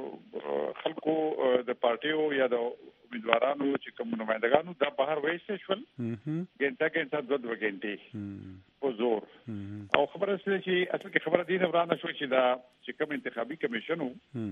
د خلکو د پارټیو یا د امیدوارانو چې کوم نمایندګانو دا بهر وایسته شول ګنټه ګنټه دوه دوه ګنټې په زور. او خبره څه چې اصل کې خبره دې نه ورانه شو چې دا چې کوم انتخابي کمیشن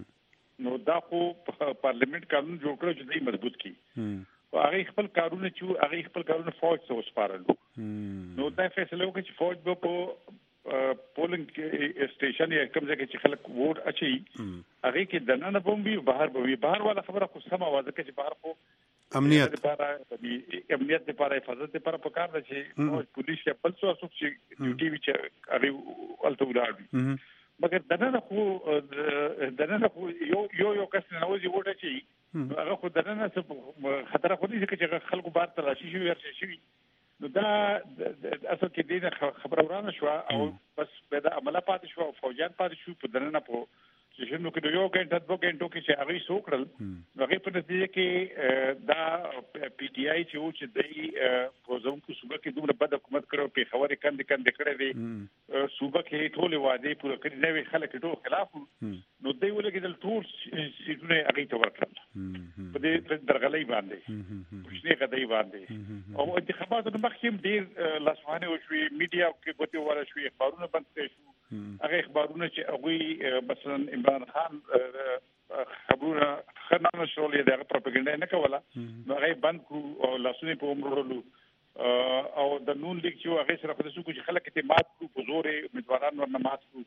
نو دا خو پارلیمنت قانون جوړ کړو چې دوی مضبوط کړي. او هغه خپل کارونه چې هغه خپل کارونه فوج ته وسپارلو. نو دا فیصله وکړه چې فوج به په پولنګ سټیشن یا کوم ځای کې چې خلک ووټ اچي هغه کې دننه بومبي بهر بومبي بهر والا خبره خو سمه واضح کې چې بهر خو امنیت لپاره امنیت لپاره حفاظت لپاره پکار ده چې پولیس یا بل څه څوک چې ډیوټي وی چې هغه الته ولاړ. مګر دننه خو دننه خو یو یو یو کس نه وځي ووټ اچي هغه خو دننه څه خطر خو دې چې خلکو بار تلاشي شي ورشي شي. نو دا اصل کې دې خبره ورانه شو او بس به دا عمله پاتې شو او فوجان پاتې شو په دننه په چې نو کې یو ګنټه دوه ګنټو کې چې هغه سوکړل هغه په نتیجه کې دا پی ټی آی چې و چې د پروزوم کو صوبه کې دومره بد حکومت کړو په خبره کند کند کړې دي صوبه کې ټول وعده پوره کړی نه وی خلک ټول خلاف نو دوی ولګیدل ټول سیټونه هغه ته ورکړل په دې درغلې باندې پښنه غدای باندې او انتخاباتو مخکې ډیر لاسوانه او شوی میډیا کې ګوتې وره شوی اخبارونه بند شو. هغه اخبارونه چې هغه مثلا عمران خان خبرونه خنانه شول یا د پروپاګاندا نه کوله نو هغه بند کو او لاسونه په عمرولو او د نون لیک چې هغه سره خو چې خلک ته مات کو په زور امیدواران ورنه مات کو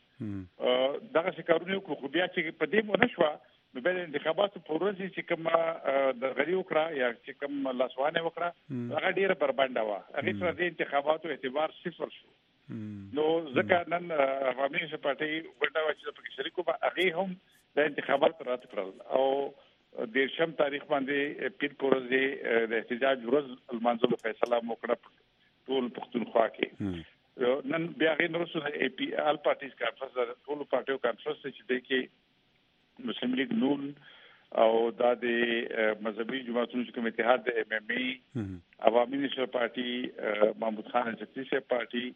دغه شکارونه کو خو بیا چې په دې مو نشو نو به انتخاباتو په ورځ چې کوم د غړي وکړه یا چې کوم لاسوانه وکړه هغه ډیره بربنده و. هغه سره د انتخاباتو اعتبار صفر شو. نو ځکه نن عوامي پارټي ورته چې په شریکو به هغه هم د انتخابات رات کړل او د شم تاریخ باندې پیر پروزه د احتجاج ورځ المنځلو فیصله وکړه ټول پښتونخوا کې. نن بیا غیر نورسو ای پی ال پارټیز کانفرنس ټول پارټیو کانفرنس چې د کې مسلم لیگ نون او دا د مذهبي جماعتونو کوم اتحاد د ایم ایم ای عوامي نېشنل پارټي محمود خان جتی سے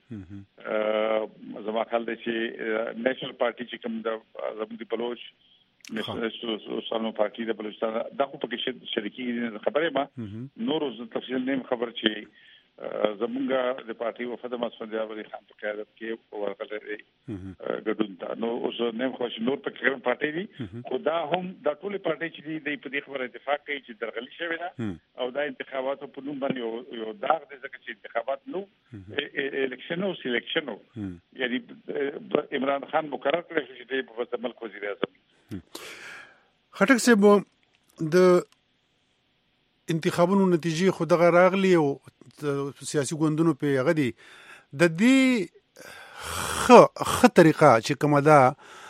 پارټي زما خیال دی چې نېشنل پارټي چې کوم د زموږ د بلوچ نېشنل سالو پارټي د بلوچستان دا خو پکې شریکي خبره ما نور تفصیل نیم خبر چې زمونږ د پارټي وفد مسعود جابر خان په قیادت کې ورغلې ګډون تا نو اوس نیم خوش نور په کوم پارټي دي خدا هم د ټولې پارټي چې د په دې خبره اتفاق کوي چې درغلي شوی دا او د انتخاباتو په نوم باندې یو داغ دي ځکه چې انتخابات نو الیکشن او سلیکشن یعنی عمران خان مقرر کړی چې د په ملک وزیر اعظم. خټک صاحب د انتخابونو نتیجې خو دغه راغلي او سیاسي ګوندونو په هغه دي د دې خ خ طریقه چې کومه ده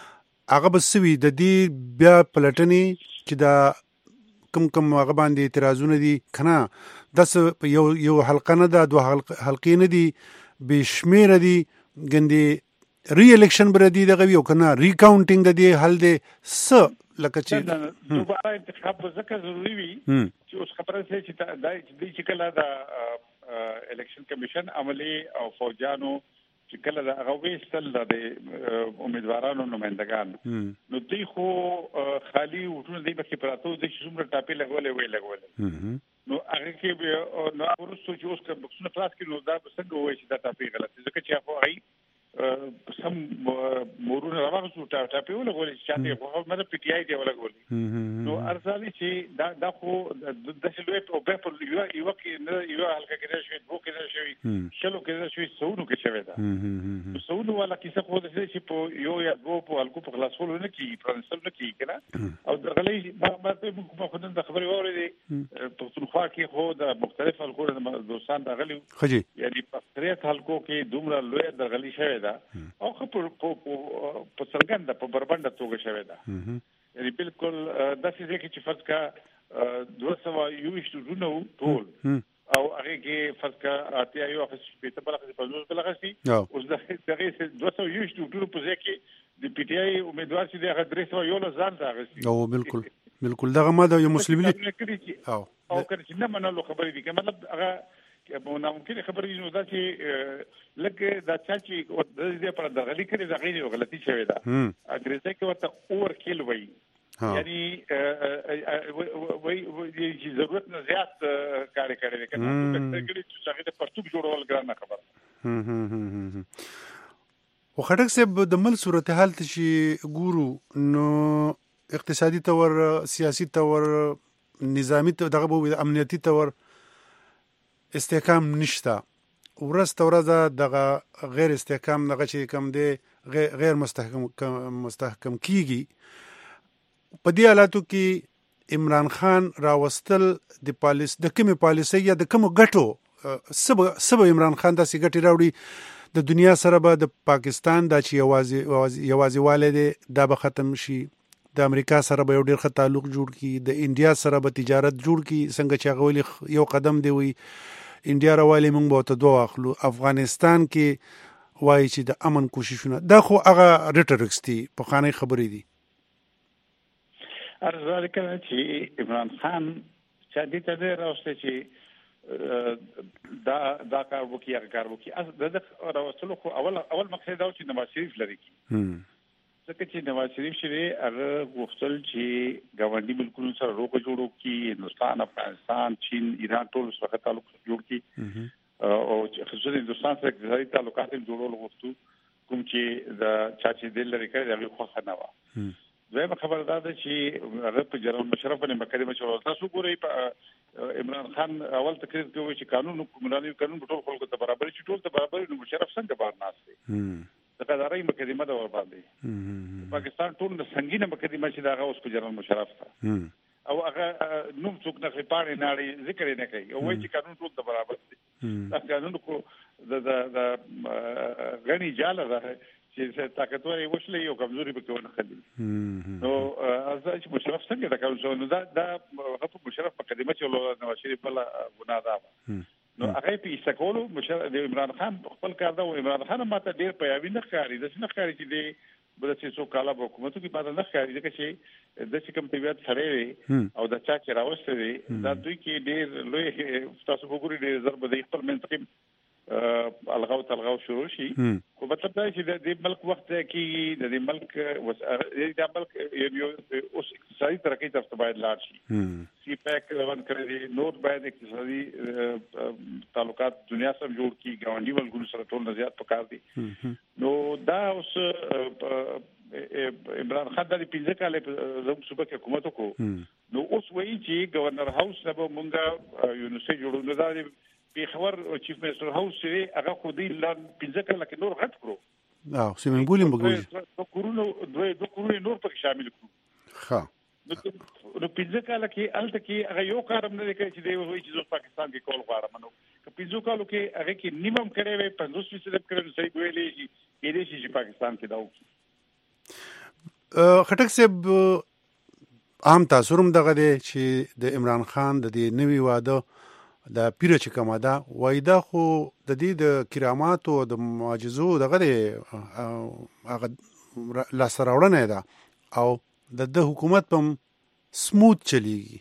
هغه بسوي د دې بیا پلټنې چې دا کم کم هغه باندې اعتراضونه دي کنه داس یو یو حلقه نه ده دوه حلقې نه دي بشمیره دي ګندې ری الیکشن بر دي دغه یو کنه ری کاونټینګ د دې حل دي س لکه چې دوباره انتخاب ځکه ضروری وي چې اوس خبره شي چې دا چې کله دا الیکشن کمیشن عملی او فوجانو چې کله دا هغه وېستل د امیدوارانو نمائندگان نو دوی خو خالی وټونه دی په پراتو د څومره ټاپې لګولې وې لګولې نو هغه کې نو ورسره چې اوس کوم بکسونه خلاص کړي نو دا څنګه وایي چې دا ټاپې غلط دي ځکه چې هغه هي سم مورونه راغلو ټاپې ولګولې چې هغه په مده پی ټی آی دی ولګولې نو ارزالي چې دا د خو د شلوې په په په یو یو کې نه یو هلکه کې شوی دوه کې نه شوی شلو کې شوی سونو کې شوی دا سونو ولا کې څه خو د شي په یو یا دوه په هلکو په خلاصول نه کې پرنسل نه کې کنه او درغلې ما په خو د خبرې اورېدې په تنخوا کې خو د مختلف هلکو د دوستان راغلي خجي یعنی په تریت هلکو کې دومره لوی درغلې شوی او خو په په څرګنده په بربنده توګه شوی دا یعنی بالکل د څه کې چې فرض کا دوه سوه یوشت ډونو ټول او هغه کې فرض کا اتیا یو افس په تبلغ په نوز بلغه سي اوس دغه دوه سوه یوشت ډونو په ځکه چې د پی ټی آی امیدوار چې دغه درې سوه یو ځان راغسي او بالکل بالکل دغه ماده یو مسلمي او او کله چې نه منلو خبرې دي مطلب هغه په ناممکن خبرې نو دا چې لکه دا چې د دې پر دغلي کړي د غیر غلطي شوی دا انګریزي کې ورته اور کیل وای یعنی وای چې ضرورت نه زیات کار کوي کنه چې هغه د پرتوب جوړول ګرانه خبر خو خټک صاحب د مل صورتحال ته چې ګورو نو اقتصادي تور سیاسي تور نظامی تور دغه امنیتي تور استحکام نشته ورسته ورځه دغه غیر استحکام دغه چې کوم دی غیر مستحکم مستحکم کیږي په دې حالاتو کې عمران خان راوستل د پالیس د کومه پالیسي یا د کومو ګټو سب سب عمران خان داسې ګټي راوړي د دنیا سره به د پاکستان د چې یوازې یوازې والده دا به ختم شي د امریکا سره به یو ډیر ښه تعلق جوړ کی د انډیا سره به تجارت جوړ کی څنګه چې غوړي یو قدم دی وي انډیا راوالي موږ به ته دوه اخلو افغانستان کې وایي چې د امن کوششونه دا خو هغه ریټریکس دي په خانه خبرې دي ارزاله کله چې عمران خان چې دې ته راوسته چې دا دا کار وکي هغه کار وکي از د راوستلو خو اول اول مقصد دا چې نواز شریف لري کی ځکه چې نواز شریف چې هغه غوښتل چې ګاونډي ملکونو سره روغه جوړو کی هندستان افغانستان چین ایران ټول سره تعلق جوړ کی او خصوصا هندستان سره اقتصادي تعلقات جوړول غوښتو کوم چې د چاچي دل لري کړي هغه خو خنوا زه خبر ده چې هغه په جنرال مشرف باندې مکرمه شو تاسو ګورئ په عمران خان اول تقریر کوي چې قانون کومراني قانون ټول خلکو ته برابر شي ټول ته برابر نو مشرف څنګه بار ناشته د قضاوی مقدمه دا ور باندې پاکستان ټول د سنگینه مقدمه چې دا اوس په جنرال مشرف ته او هغه نوم څوک نه پاره نه ذکر نه کوي او وایي چې قانون ټول ته برابر دي دا قانون کو د د غني جاله ده چې طاقتوري وشلې یو کمزوري به کوي خدي نو ازاي مشرف څنګه دا کوم نو دا دا هغه مشرف مقدمه چې له نواز شریف بل ګناه ده نو هغه په استقالو مشر د عمران خان خپل کار دا و عمران خان ماته ډیر پیاوی نه ښکاری د څه ښکاری چې دی بل چې څو کاله حکومتو کې پاتې نه ښکاری ځکه چې د څه کوم طبيعت سره او د چا چې راوستي دي دا دوی کې ډیر لوی تاسو وګورئ ډیر ضرب د خپل منطقي الغاو تلغاو شروع شي خو مطلب دا چې د دې ملک وخت کې د دې ملک د ملک یو اوس اقتصادي ترقی ترته باید لاړ شي سی پیک روان کړی نور باید اقتصادي تعلقات دنیا سره جوړ کی ګاونډي ولګو سره ټول نه زیات پکار دي نو دا اوس عمران خان د پنځه کال زموږ صوبه کې حکومت وکړو نو اوس وایي چې گورنر هاوس نه به مونږه یونیسي جوړو نه دا په خبر چیف منسٹر هاوس چې هغه خو دې لان پنځه کال کې نور غټ کړو او سیمن بولیم بګوي نو کورونو دوه دوه کورونو نور پکې شامل کړو ها نو پنځه کال کې الته کې هغه یو کارم نه کوي چې دی وایي چې پاکستان کې کول غواړم نو پنځه کالو کې هغه کې نیمم کړي وي پنځوس فیصد کړي صحیح ویلې چې دې چې پاکستان کې داو خټک صاحب عام تاثر هم دغه دی چې د عمران خان د دې نوي واده د پیره چې کومه ده وایي دا خو د دې د کراماتو د معجزو دغه دی هغه لاسته راوړنه ده او د د حکومت په سموث چلیږي.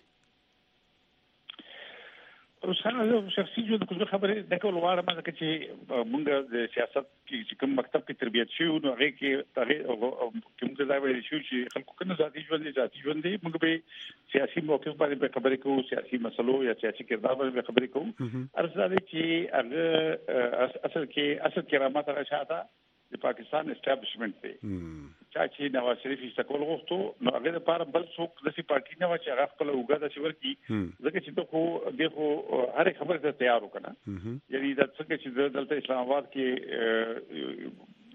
اوسه شخصي جو د کوم خبره د کول واړه ما چې مونږ د سیاست کې کوم مکتب کې تربیت شو نو هغه کې هغه کوم ځای باندې شو چې خلکو کنه ذاتي ژوند ذاتي ژوند موږ به سیاسي موقف باندې خبرې کوو سیاسي مسلو یا سیاسي کردار باندې خبرې کوو ارزاده چې هغه اصل کې اصل کرامت هغه شاته د پاکستان اسټابلیشمنت دی چې نواز شریف استقبال غوښتو نو هغه لپاره بل څوک د سی پارټي نه و چې هغه خپل وګړه د شور کی ځکه چې ته خو دغه هر خبره ته تیار وکنه یعنی دا څنګه چې دلته اسلام آباد کې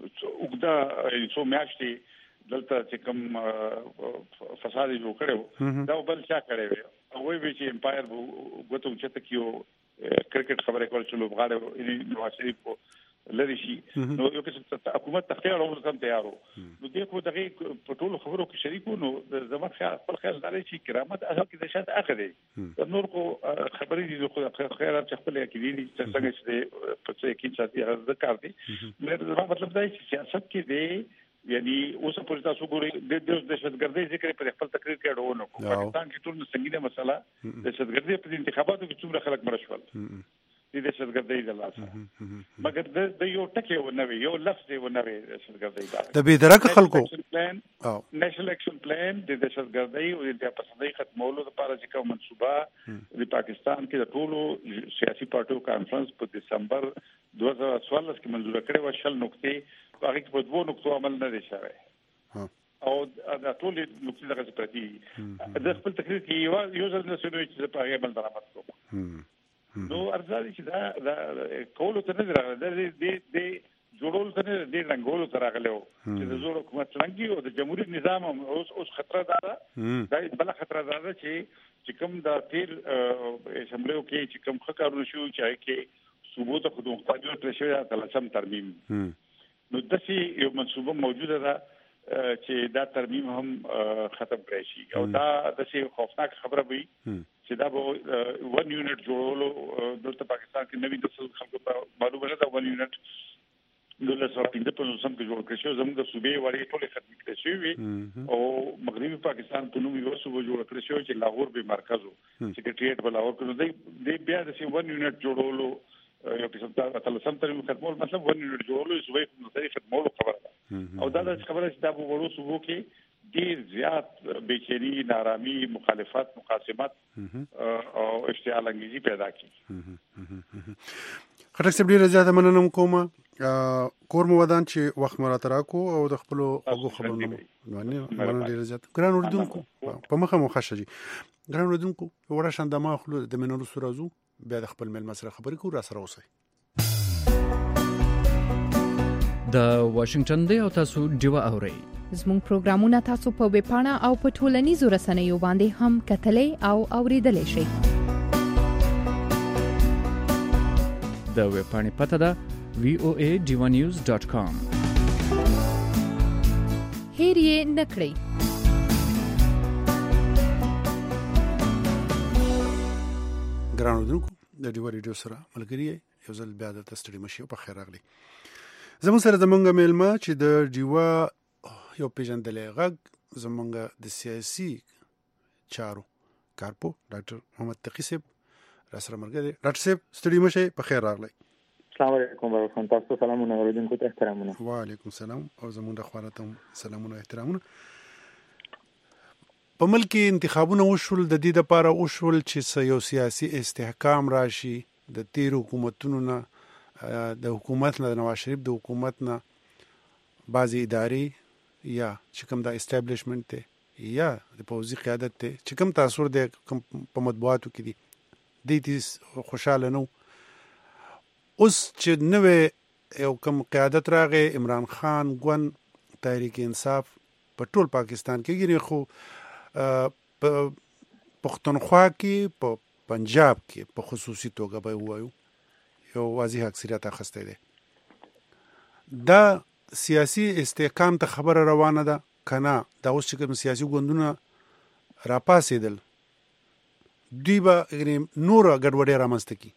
وګړه څو میاشتې دلته چې کوم فساد جوړ کړو دا بل څه کړی او وی به چې امپایر وګته چې تکیو کرکټ خبره کول چې لوبغاړي نواز شریف لری شي نو یو کې حکومت تخیل او سم تیارو نو دغه دغه په ټولو خبرو کې شریکو نو زموږ خیال خپل خیال لري چې کرامت اصل کې د شاته اخري نور کو خبرې دي خو خیرات چې خپل کې دي چې څنګه چې په څه کې ساتي هغه کار دي مې مطلب دا چې سیاست کې دی یعنی اوس په تاسو ګوري د دهشتګردۍ ذکر په خپل تقریر کې اډونه کو پاکستان کې ټول سنگینه مسله دهشتګردۍ په انتخاباتو کې څومره خلک مرشول د دهشتګردۍ د لاسه مګر د یو ټکی ونوي یو لفظ ونوي دهشتګردۍ دا د بيدرک خلکو او نېشنل اکشن پلان د دهشتګردۍ او د پسندۍ ختمولو لپاره چې کوم منصوبه د پاکستان کې د ټولو سیاسي پارټیو کانفرنس په دسمبر دوه هزار څوارلس کې منظور کړی و شل نقطې هغه په دوه نقطو عمل نه دی شوی او دا ټول نقطې دغه پرتی د خپل تقریر کې یو یو ځل نه سوي چې په هغه بل درامت کوم نو ارزادي چې دا دا کولو ته نه راغله د دې د جوړول ته نه د رنګولو ته راغله چې د زور حکومت څنګه او د جمهوریت نظام اوس اوس خطر ده دا بل خطر ده چې چې کوم د تیر اسمبلیو کې چې کوم خکارونه شو چې کې صوبو ته خود مختاجو تر شوی د لسم ترمیم نو د سي یو منصوبه موجوده ده چې دا ترمیم هم ختم کړی شي او دا د سي خوفناک خبره وي چې دا به ون یونټ جوړولو دلته پاکستان کې نوی د خلکو ته معلومه ده ون یونټ دلته سره پنځه په نوسم کې جوړ کړی شو زموږ د صوبې وړي ټول ختم کړی شوی او مغربي پاکستان په نوم یو صوبه جوړ کړی شو چې لاهور به مرکز وو سیکریټریټ په لاهور کې دی بیا د سی ون یونټ جوړولو یو قسم ته تلسم ترمیم ختمول مطلب ون یونټ جوړولو صوبې په نظر ختمولو خبره ده او دا د خبره چې دا په وړو صوبو کې ډیر زیات بېچینی نارامي مخالفت مقاسمت او اشتعال انګیزي پیدا کی. خټک صاحب ډیره زیاته مننه کوم کور مو ودان چې وخت مراته راکو او د خپل هغه خبرونه باندې مننه ډیره زیاته ګران اوردونکو په مخه مو خښه جی ګران اوردونکو ورا شاندما خلو د منورو سرازو بیا د خپل مل مسره خبرې کو را سره اوسئ. د واشنگټن دی او تاسو ډیوا اورئ زموږ پروګرامونه تاسو په ویب پاڼه او په ټولنیزو رسنیو باندې هم کتلې او اوریدلې شئ. د ویب پاڼې پته ده وی او ای ډیوا نیوز ډاٹ کام. هیر یې نکړئ. ګران اوردونکو د ډیوا ریډیو سره ملګری یو ځل بیا د تستړي مشي په خیر راغلی. زموږ سره زمونږ میلمه چې د ډیوا یو پیژندلې غږ زمونږ د سیاسي چارو کارپو ډاکټر محمد تقی صاحب را سره مرګ دی. ډاکټر صاحب ستړي مشه په خیر راغلی. السلام علیکم ورحمت تاسو سلامونه اوریدونکو ته احترامونه. وعلیکم السلام او زمونږ د خوانته سلامونه احترامونه. په ملک انتخابونه وشول د دې لپاره وشول چې یو سیاسي استحکام راشي د تیر حکومتونو نه د حکومت نه نواز شریف د حکومت نه بعضی ادارې یا چې کوم د اسټابلیشمنت ته یا د پوځي قیادت ته چې کوم تاثیر دی په مطبوعاتو کې دی د دې خوشاله نو اوس چې نوې یو کوم قیادت راغی عمران خان ګون تحریک انصاف په ټول پاکستان کې ګیری خو په پښتونخوا کې په پنجاب کې په خصوصي توګه به وایو یو واضح اکثریت اخسته ده. دا سیاسي استحکام ته خبره روانه ده کنا دا اوس چې کوم سیاسي ګوندونه راپاسېدل دوی به نور ګډوډي رامنځته کړي.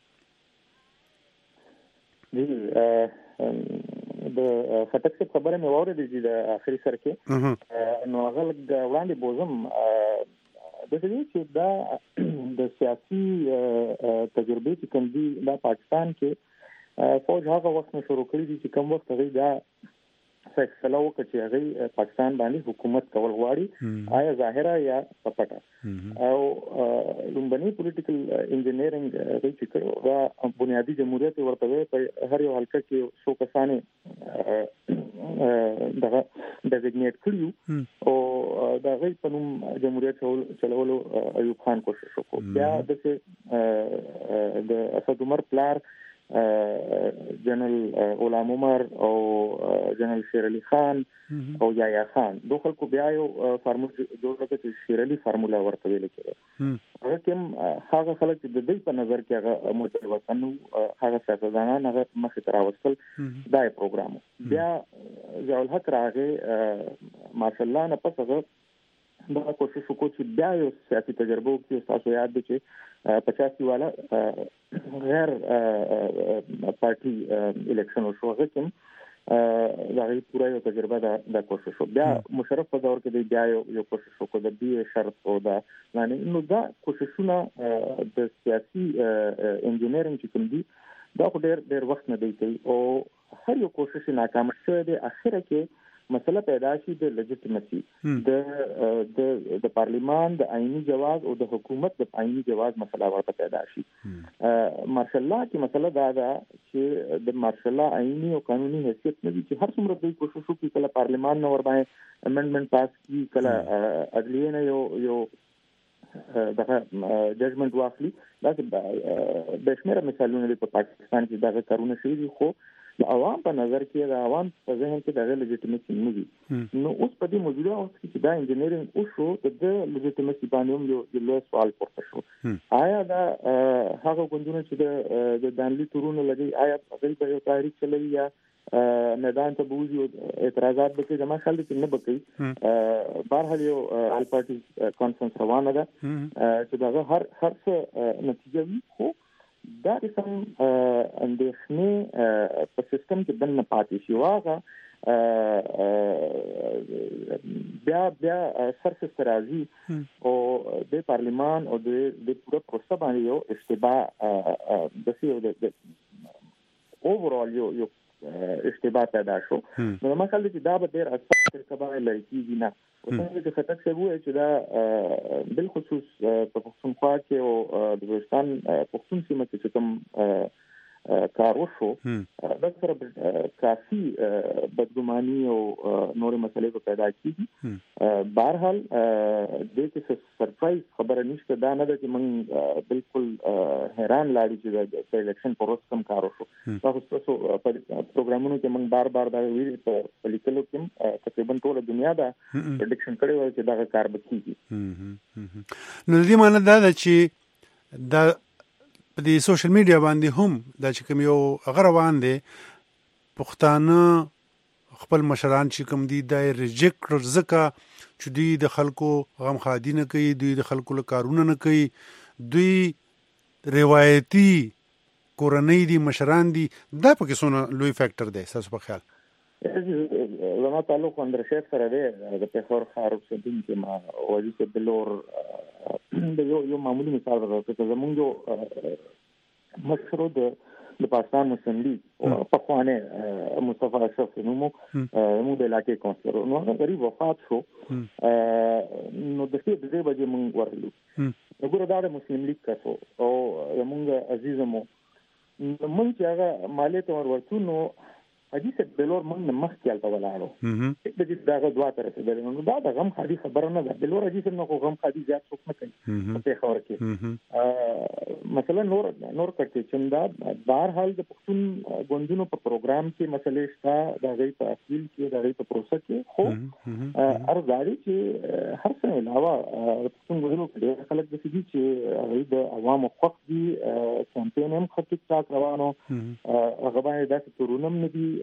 د خټک څخه خبره مې واورېده چې د اخري سر کې نو هغه وړاندې بوزم د دې چې دا د سیاسي تجربې چې کوم دي د پاکستان کې فوج هغه وخت نه شروع کړی دي چې کوم وخت هغه دا فیصله وکړي چې هغه پاکستان باندې حکومت کول غواړي آیا ظاهره یا پټه او لومبني پولیټیکل انجینیرینګ د چې کړو دا بنیادی جمهوریت ورته په هر یو حلقه کې څو کسانې دغه ډیزیګنیټ کړیو او دا غي په نوم جمهوریت چلولو ایوب خان کوشش وکړ. بیا د د اسد عمر پلار جنرال غلام عمر او جنرال شیر علي خان او یایا خان دوه خلکو بیا یو فارمول جوړ کړ چې شیر علي فارمولا ورته ویل کېږي. هغه کوم هغه خلک د دې په نظر کې هغه متوسنو هغه سیاستدانان هغه مخې ته راوستل دا پروګرام بیا ضیاء الحق راغی ماشاء الله نه پس هغه دا کوشش وکړ چې بیا یو سیاسي تجربه وکړي. تاسو یاد دي چې پچاسی والا غیر پارټي الیکشن وشو هغه کوم دا غي پوره یو تجربه دا د کوشش بیا مشرف په دور کې دی بیا یو کوشش وکړ د بي شرط او دا معنی نو دا کوششونه د سیاسي انجینیرینګ چې کوم دي دا ډېر ډېر وخت نه دی کوي او هر یو کوشش ناکام شوی دی. اخره کې مسله پیدا شي د لیجیټیمسي د د د پارلیمان د آئینی جواز او د حکومت د آئینی جواز مسله ورته پیدا شي. ماشاء الله کې مسله دا ده چې د ماشاء الله آئینی او قانوني حیثیت نه دي چې هر څومره دوی کوشش وکړي کله پارلیمان نه ور باندې امندمنت پاس کی کله عدلیه نه یو یو دغه ججمنت واخلي. دا د شمیره مثالونه په پاکستان کې دغه کارونه شوي دي خو د عوام په نظر کې د عوام په ذهن کې دغه لیجیټیمیسي نه وي. نو اوس په دې موجوده وخت کې دا انجینیرینګ او شو د لیجیټیمیسي باندې یو یو سوال پورته شو. آیا دا هغه ګوندونه چې د دانلي تورونه لګي آیا هغه په یو تاریخ چلوي یا میدان ته بوزي اعتراضات به کې جمع خلک نه بکی بهرحال یو آل پارټي کانفرنس روانه ده چې دا هر هر څه نتیجه وي خو دا قسم اندېښنې په سیستم کې دننه پاتې شي واغه بیا بیا سرفس راځي او د پارلیمان او د پوره پروسه باندې یو اشتباه د سیو د اوورال یو یو اشتباه پیدا شو. نو مثلا چې دا به ډېر اساس کبه لري کیږي نه او څنګه چې خطر څه وایي چې دا بل خصوص په پښتونخوا کې او د بلوچستان پښتون سیمه کې کوم کار وشو دا سره کافي بدګماني او نور مسلې په پیدا کیږي. بهرحال د دې سرپرایز خبره نشته دا نه ده چې موږ بالکل حیران لاړو چې د الیکشن پروسس کم کار وشو. تاسو په پروګرامونو کې موږ بار بار دا ویل په لیکلو کې تقریبا ټول دنیا دا پریډکشن کړی و چې دا کار به کیږي. نو دې معنی دا ده چې دا په دې سوشل میډیا باندې هم دا چې کوم یو غروان دي پښتانه خپل مشران چې کوم دي دا ریجیکټ ځکه چې دوی د خلکو غم خادي نه کوي دوی د خلکو له کارونه نه کوي دوی روایتي کورنۍ دي مشران دي دا پکې څونه لوی فیکٹر دی تاسو په خیال؟ زما تعلق اندر شیخ سره دی د پیښور ښار اوسیدونکی ما وظیفه بلور د یو یو معمولی مثال راځي چې زمونږ یو مشهور د د پاکستان مسلم لیگ په خوانه مصطفی اشرف نومو موږ د علاقې کونسلر نو هغه غریب وفات شو نو د دې د دې بجې موږ ورلو وګوره دا د مسلم لیگ کسو او موږ عزیزمو موږ چې هغه مالیه تور ورته نو حدیث بلور موږ مخ کې الته ولاړو د دې دغه دوا تر څه درنو نو دا د غم خالي خبره نه ده بلور حدیث نو غم خالي زیات څوک نه کوي په خبر کې مثلا نور نور کټي چندا بهر حال د پښتون غوندونو په پروګرام کې مسلې شته د غي په اصل کې د غي په پروسه کې خو ارزاري چې هر څه علاوه پښتون غوندونو کې خلک د سړي چې غي د عوامو حق دي کمپاین هم خطي تاک روانو هغه باندې د تورونم نه دي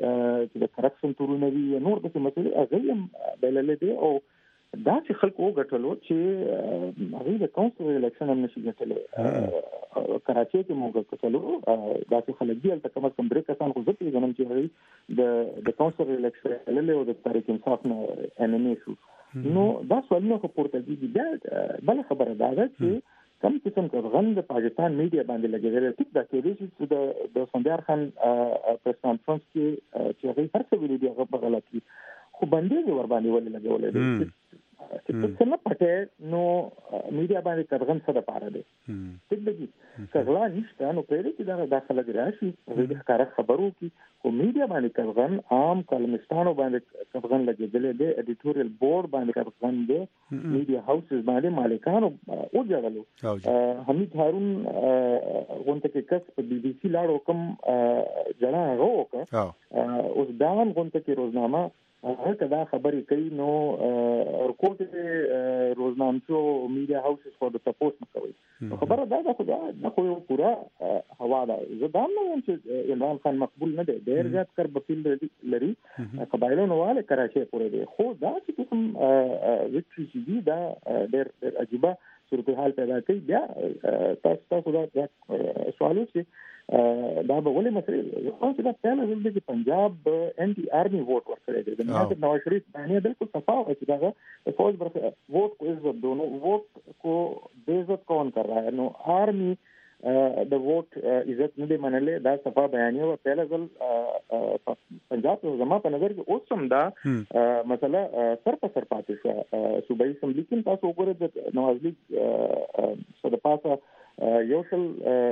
چې د کرپشن تورونه وي نور د مسلې هغه هم بللې دي او دا چې خلکو غټلو چې هغه د کونسل الیکشن هم نشي ګټلې کراچي کې موږ کتلو دا چې خلک دی تل کوم کوم درې کسان خو ځکه غنم چې هغه د د کونسل الیکشن له او د تاریخ انصاف نه انمي شو نو دا سوالونه خو پورته دي بیا بل خبره ده چې کم قسم کارغن د پاکستان میډیا باندې لګیدل ټیک دا کې چې د د سندار خان پریس کانفرنس کې چې هغه هر څه ویلي دی هغه غلطي خو باندې ور باندې ولې لګولې دي چې څنګه پټه نو میډیا باندې کارغن څه د پاره دي ټیک دی څنګه نشته نو پرې چې دا داخله راشي د ښکار خبرو کې خو میډیا باندې کارغن عام کلمستانو باندې کارغن لګیدل دي ایډیټوریال بورډ باندې کارغن دي میډیا هاوسز باندې مالکانو او جوړلو حمید هارون غونټه کې کس په بي بي سي لاړو کوم جنا راوکا اوس داون غونټه کې روزنامه هغه کدا خبرې کوي نو ورکوټ کې روزنامچو میډیا هاوسز خو د سپورټ نه کوي خبره دا ده خو دا خو پورا هوا ده زه دا نه وایم چې عمران خان مقبول نه دی ډېر زیات کر بفیل لري قبایلونو والے کراچي پورې دی خو دا چې کوم وکټري چې دی دا ډېر عجیبه صورتحال پیدا کوي بیا تاسو تاسو دا سوالو چې دا به ولې مسئله خو چې دا پهله ځل دی چې پنجاب انټي آرمي ووټ ورکړی دی د نواز شریف باندې بالکل صفا ہے چې دا فوج برخه ووٹ کو عزت دونوں ووٹ کو بے عزت کون کر رہا ہے نو آرمی د ووٹ عزت نه دی منلې دا صفا بیانیه او پهله ځل پنجاب په زما په نظر کې اوس هم دا مسله سر په سر پاتې شو صوبایي اسمبلی کې تاسو وګورئ د نواز لیگ صد پاسه یو شل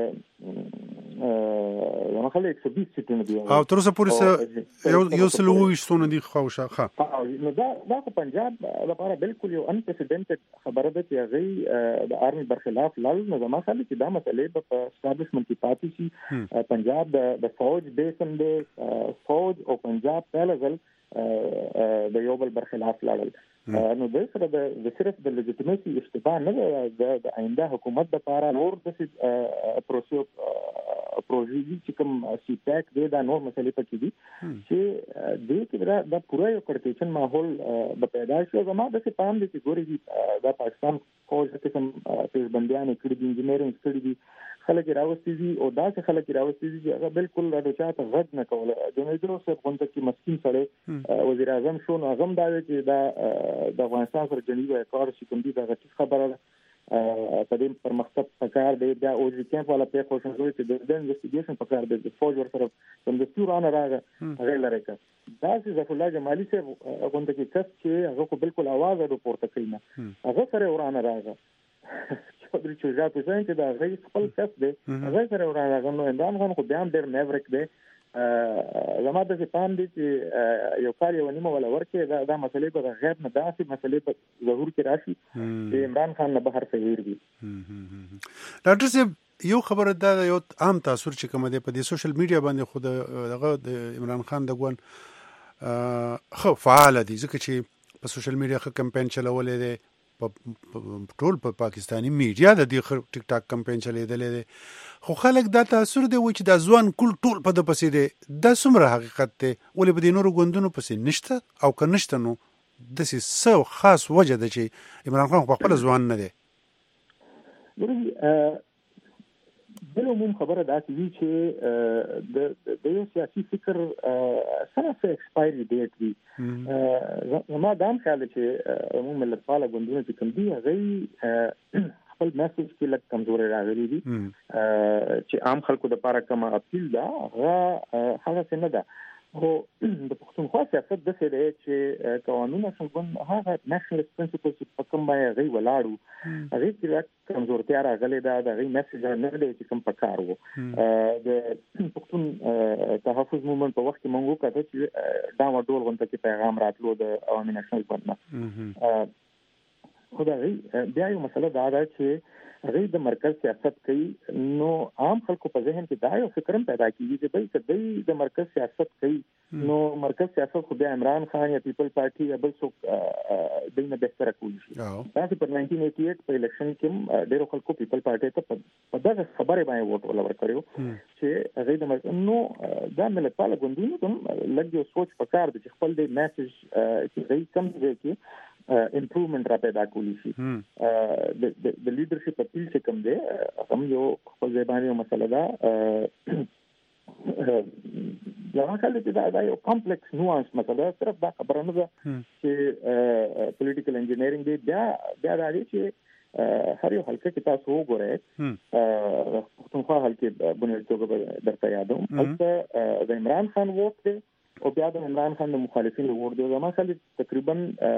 نو خلک ایک سو بیس سیټونه دي او تر اوسه پورې یو یو سل وښتونه دي خوښه ښه نو دا دا پنجاب لپاره بالکل یو ان پرسیډنټډ خبره ده چې هغه د آرمي برخلاف لال نو زما خلک چې دا مسلې په اسټابلیشمنت کې پاتې شي پنجاب د فوج بیسم دی فوج او پنجاب په لږ د یو بل برخلاف لړل نو د سره د صرف د لیجیټیمیسي اشتباه نه ده د آینده حکومت د لپاره نور د پروسیو پروژې چې کوم سی پیک دی دا نور مسلې پکې دي چې د دې د پوره یو کړکېچن ماحول د پیدا شو زما د څه پام دي چې ګوري د پاکستان فوج د کوم پیژبندیان کړي دي انجینرینګ کړي دي خلک راوستي دي او دا چې خلک راوستي دي هغه بالکل راډو چاته غږ نه کوله جنیدرو صاحب غونډه کې مسکین سره وزیر اعظم شو نو هغه دا چې دا د افغانستان سره جنیو کار شي کوم دي دا غټ خبره ده په دې پرمختګ پکار دی دا او چې کیمپ ولا په خوشن غوړي چې د انویسټیګیشن پکار دی د فوج ور سره کوم د ستورانه راغه هغه لري کا دا چې ظفر الله جمالي صاحب غونډه کې کس چې هغه بالکل आवाज اډو پورته کوي نه هغه سره ورانه راغه خبرې چې ځا په ځین چې دا غي خپل کس دی هغه سره ورانه راغه نو اندام غن خو بیان ډېر نیورک دی زما د پام دي چې یو کار یو نیمه ولا ورکه دا د مسلې په غیر نه داسې مسلې په ظهور کې راشي چې عمران خان نه بهر فیر دي ډاکټر صاحب یو خبره دا یو عام تاثیر چې کوم دی په دې سوشل میډیا باندې خود دغه د عمران خان د ګون خو فعال دي ځکه چې په سوشل میډیا خو کمپاین چلولې دي په ټول په پاکستانی میډیا د دې ټیک ټاک کمپاین چلیدلې دي خو خلک دا تاثیر دی و چې دا ځوان کول ټول په د پسې دی د څومره حقیقت دی ولې په دې نورو ګوندونو پسې نشته او که نشته نو داسې څه خاص وجه ده چې عمران خان په خپل ځوان نه دی بل عموم خبره دا چې چې د یو سیاسي فکر سره څه ایکسپایری ډیټ وي زما دا هم خیال چې عموم ملتپاله ګوندونه چې کوم دي هغه خپل میسج کې لږ کمزوري راغلي دي چې عام خلکو د لپاره کوم اپیل ده هغه هغه څه نه ده خو د پښتونخوا سیاست د څه دی چې قانونونه څنګه هغه نېشنل پرنسپلز په کوم باندې غي ولاړو هغه چې کمزورتیا راغلي ده د غي میسج نه دی چې کوم پکار وو د پښتون تحفظ موومنت په وخت کې مونږ کاته چې دا وډول غونډه کې پیغام راتلو د عوامي نېشنل ګوند خدای بیا یو مسله دا ده چې هغه د مرکز سیاست کوي نو عام خلکو په ذهن کې دا یو فکرم پیدا کیږي چې بای کدی د مرکز سیاست کوي نو مرکز سیاست خو بیا عمران خان یا پیپل پارټي یا بل څوک دینه بهتره کوي شي تاسو په نائنټین ایټي ایټ په الیکشن کې ډیرو خلکو پیپل پارټي ته په دغه خبره باندې ووټ ولور کړو چې هغه د مرکز نو دا ملتپال غوندونو کوم لږ یو سوچ پکار دي چې خپل د میسج چې دوی کم دي کې امپروومنت را پیدا کولی شي د د لیډرشپ اپیل چې کوم دی هم یو خپل ځبانه مسله ده یا خلک دا دا یو کمپلیکس نوانس مسله صرف دا خبره نه ده چې پولیټیکل انجینیرینګ دی بیا بیا دا دی چې هر یو حلقه کې تاسو وګورئ پښتونخوا حلقه بنیادي توګه درته یادوم هلته د عمران خان ووټ دی او بیا د عمران خان د مخالفینو ووټ دی زما خالي تقریبا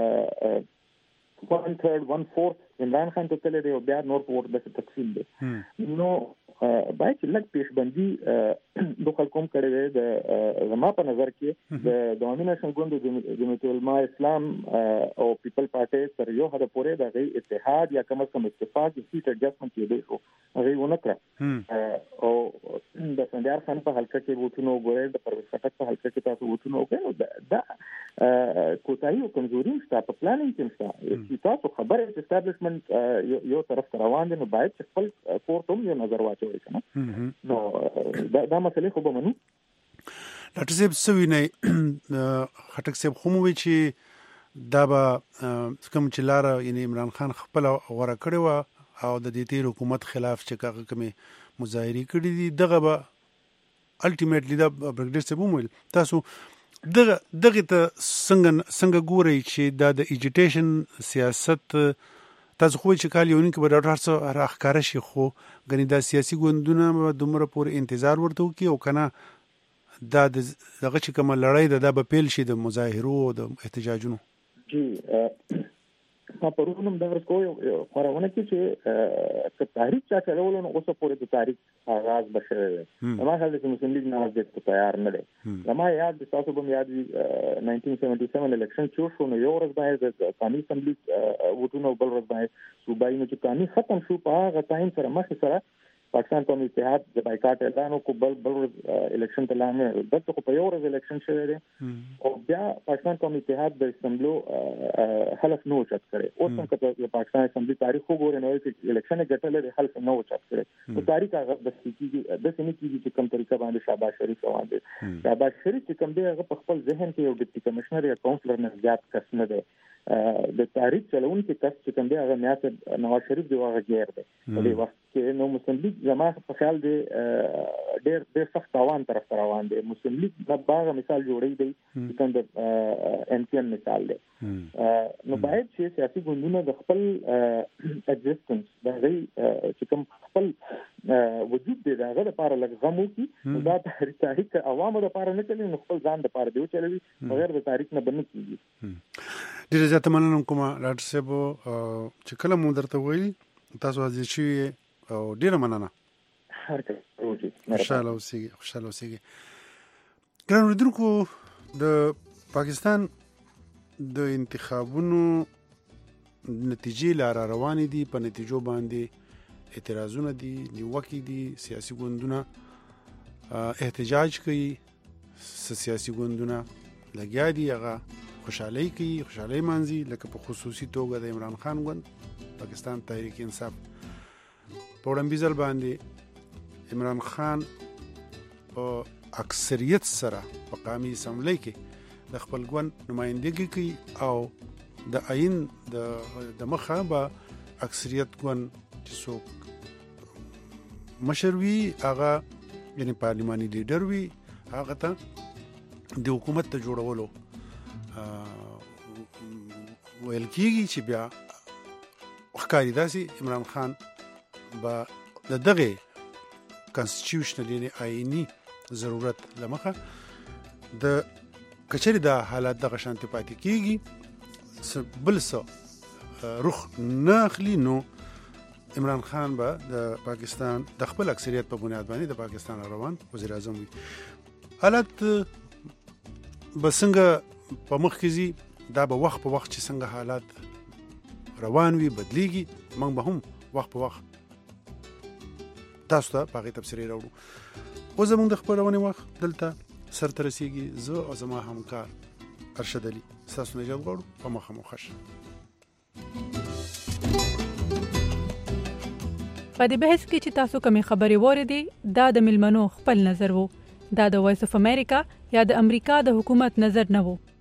one third one fourth عمران خان ته تللی دی او بیا نور په ووټ د تقسیم دی نو باید چې لږ پیشبندي د خلکوم کړی دی د زما په نظر کې د عوامي نشن ګوند د جمعیت العلماء اسلام او پیپل پارټي سره یو حد پورې د غي اتحاد یا کم از کم اتفاق د سیټ اډجسټمنټ کې دی شو هغه ونه کړ او د سندیار خان په حلقه کې ووټونه وګورئ د پرویز خټک په حلقه کې تاسو ووټونه وکړئ دا کوتاهي او کمزوري شته په پلانینګ کې شته چې تاسو خبره اسټابلیشمنت یو طرف راوان دي نو باید خپل کورتوم یو نظر واچوي نو دا دا مسله خو به منو ډاکټر صاحب سوي نه خټک صاحب خو مو چې دا به کوم چې لار یعنی عمران خان خپل غوړه کړی و او د دې تیر حکومت خلاف چې هغه کومه مظاهره کړې دي دغه به الټیمیټلی دا برګډر صاحب ویل تاسو دغه دغه ته څنګه څنګه ګورئ چې دا د ایجوټیشن سیاست تاسو خو چې کال یو نه کې به ډاکټر سره راخکاره شي خو غني دا سیاسي ګوندونه دومره پورې انتظار ورته وکي او کنه دا دغه چې کوم لړۍ ده دا به پیل شي د مظاهرو او د احتجاجونو جی ما پرونم دا ورکو خبرونه کې چې تاریخ چا چلول نو اوسه پورې د تاریخ آغاز بشره ما خل چې مسلم لیگ نه دې تیار نه دی ما یاد تاسو به یاد نائنټین سیونټي سیون الیکشن چې شو نو یو ورځ باندې د قانوني اسمبلی ووټونه بل ورځ باندې صوبایي نو چې قانوني ختم شو په هغه ټایم سره مخ سره پاکستان قومي اتحاد د بایکاټ اعلان کو بل بل الیکشن ته لاندې دغه په یو ورځ الیکشن شوی دی او بیا پاکستان قومي اتحاد د اسمبلو حلف نو چت کړي او څنګه چې پاکستان اسمبلی تاریخ وګورئ نو چې الیکشن ګټل دی حلف نو چت کړي نو تاریخ هغه د سکیږي د سنې کیږي چې کوم طریقه باندې شاباش شریف روان دي شاباش شریف چې کوم دی هغه په خپل ذهن کې یو ډیپټي کمشنر یا کونسلر نه زیات کس نه دی د تاریخ چلون کې کس چې کوم دی هغه میاته نواز شریف دی هغه غیر دی په دې وخت کې نو مسلم لیگ زما په خیال دی ډېر ډېر سخت روان طرف روان دی مسلم لیگ د باغ مثال جوړی دی چې کوم د ان پی ان مثال دی نو باید چې سیاسي ګوندونه د خپل ایگزیسټنس د غي چې کوم خپل وجود دی دغه لپاره لږ غمو کی دا تاریخ عوامو لپاره نه چلی نو خپل ځان لپاره دی چلوي بغیر د تاریخ نه بنه کیږي ډیره زیاته مننه کوم ډاکټر صاحب چې کله مو درته ویل تاسو حاضر شئ او ډیره مننه خوشاله اوسئ خوشاله اوسئ ګران اوریدونکو د پاکستان د انتخابونو نتیجې لار روانې دي په نتیجو باندې اعتراضونه دي نیوکې دي سیاسي ګوندونه احتجاج کوي سیاسي ګوندونه لګیا دي هغه خوشحالي کوي خوشحالي مانځي لکه په خصوصي توګه د عمران خان ګوند پاکستان تحریک انصاف په وړاندیز باندې عمران خان په اکثریت سره په قومي اسمبلی کې د خپل ګوند نمائندګي کوي او د عین د د مخه به اکثریت ګوند چې څوک مشر وي هغه یعنی پارلماني لیډر وي هغه ته د حکومت ته جوړولو ویل کېږي چې بیا ښکاري داسې عمران خان به د دغه کانسټیټیوشنل یعنی آئینی ضرورت لمخه د کچري د حالات د غشانتي پاتې کېږي بل څه رخ نه اخلي نو عمران خان به د پاکستان د خپل اکثریت په بنیاد باندې د پاکستان روان وزیر اعظم وي حالت به څنګه په مخ کې زی دا به وخت په وخت چې څنګه حالات روان وي بدلیږي موږ به هم وخت په وخت تاسو ته په هغې تبصرې راوړو. اوس زموږ د خپرونې وخت دلته سرته رسیږي. زه او زما همکار ارشد علي ستاسو نه اجازه غواړو. په مخه مو ښه شه. په دې بحث کې چې تاسو کومې خبرې واورېدې دا د ملمنو خپل نظر وو. دا د وایس اف امریکا یا د امریکا د حکومت نظر نه وو.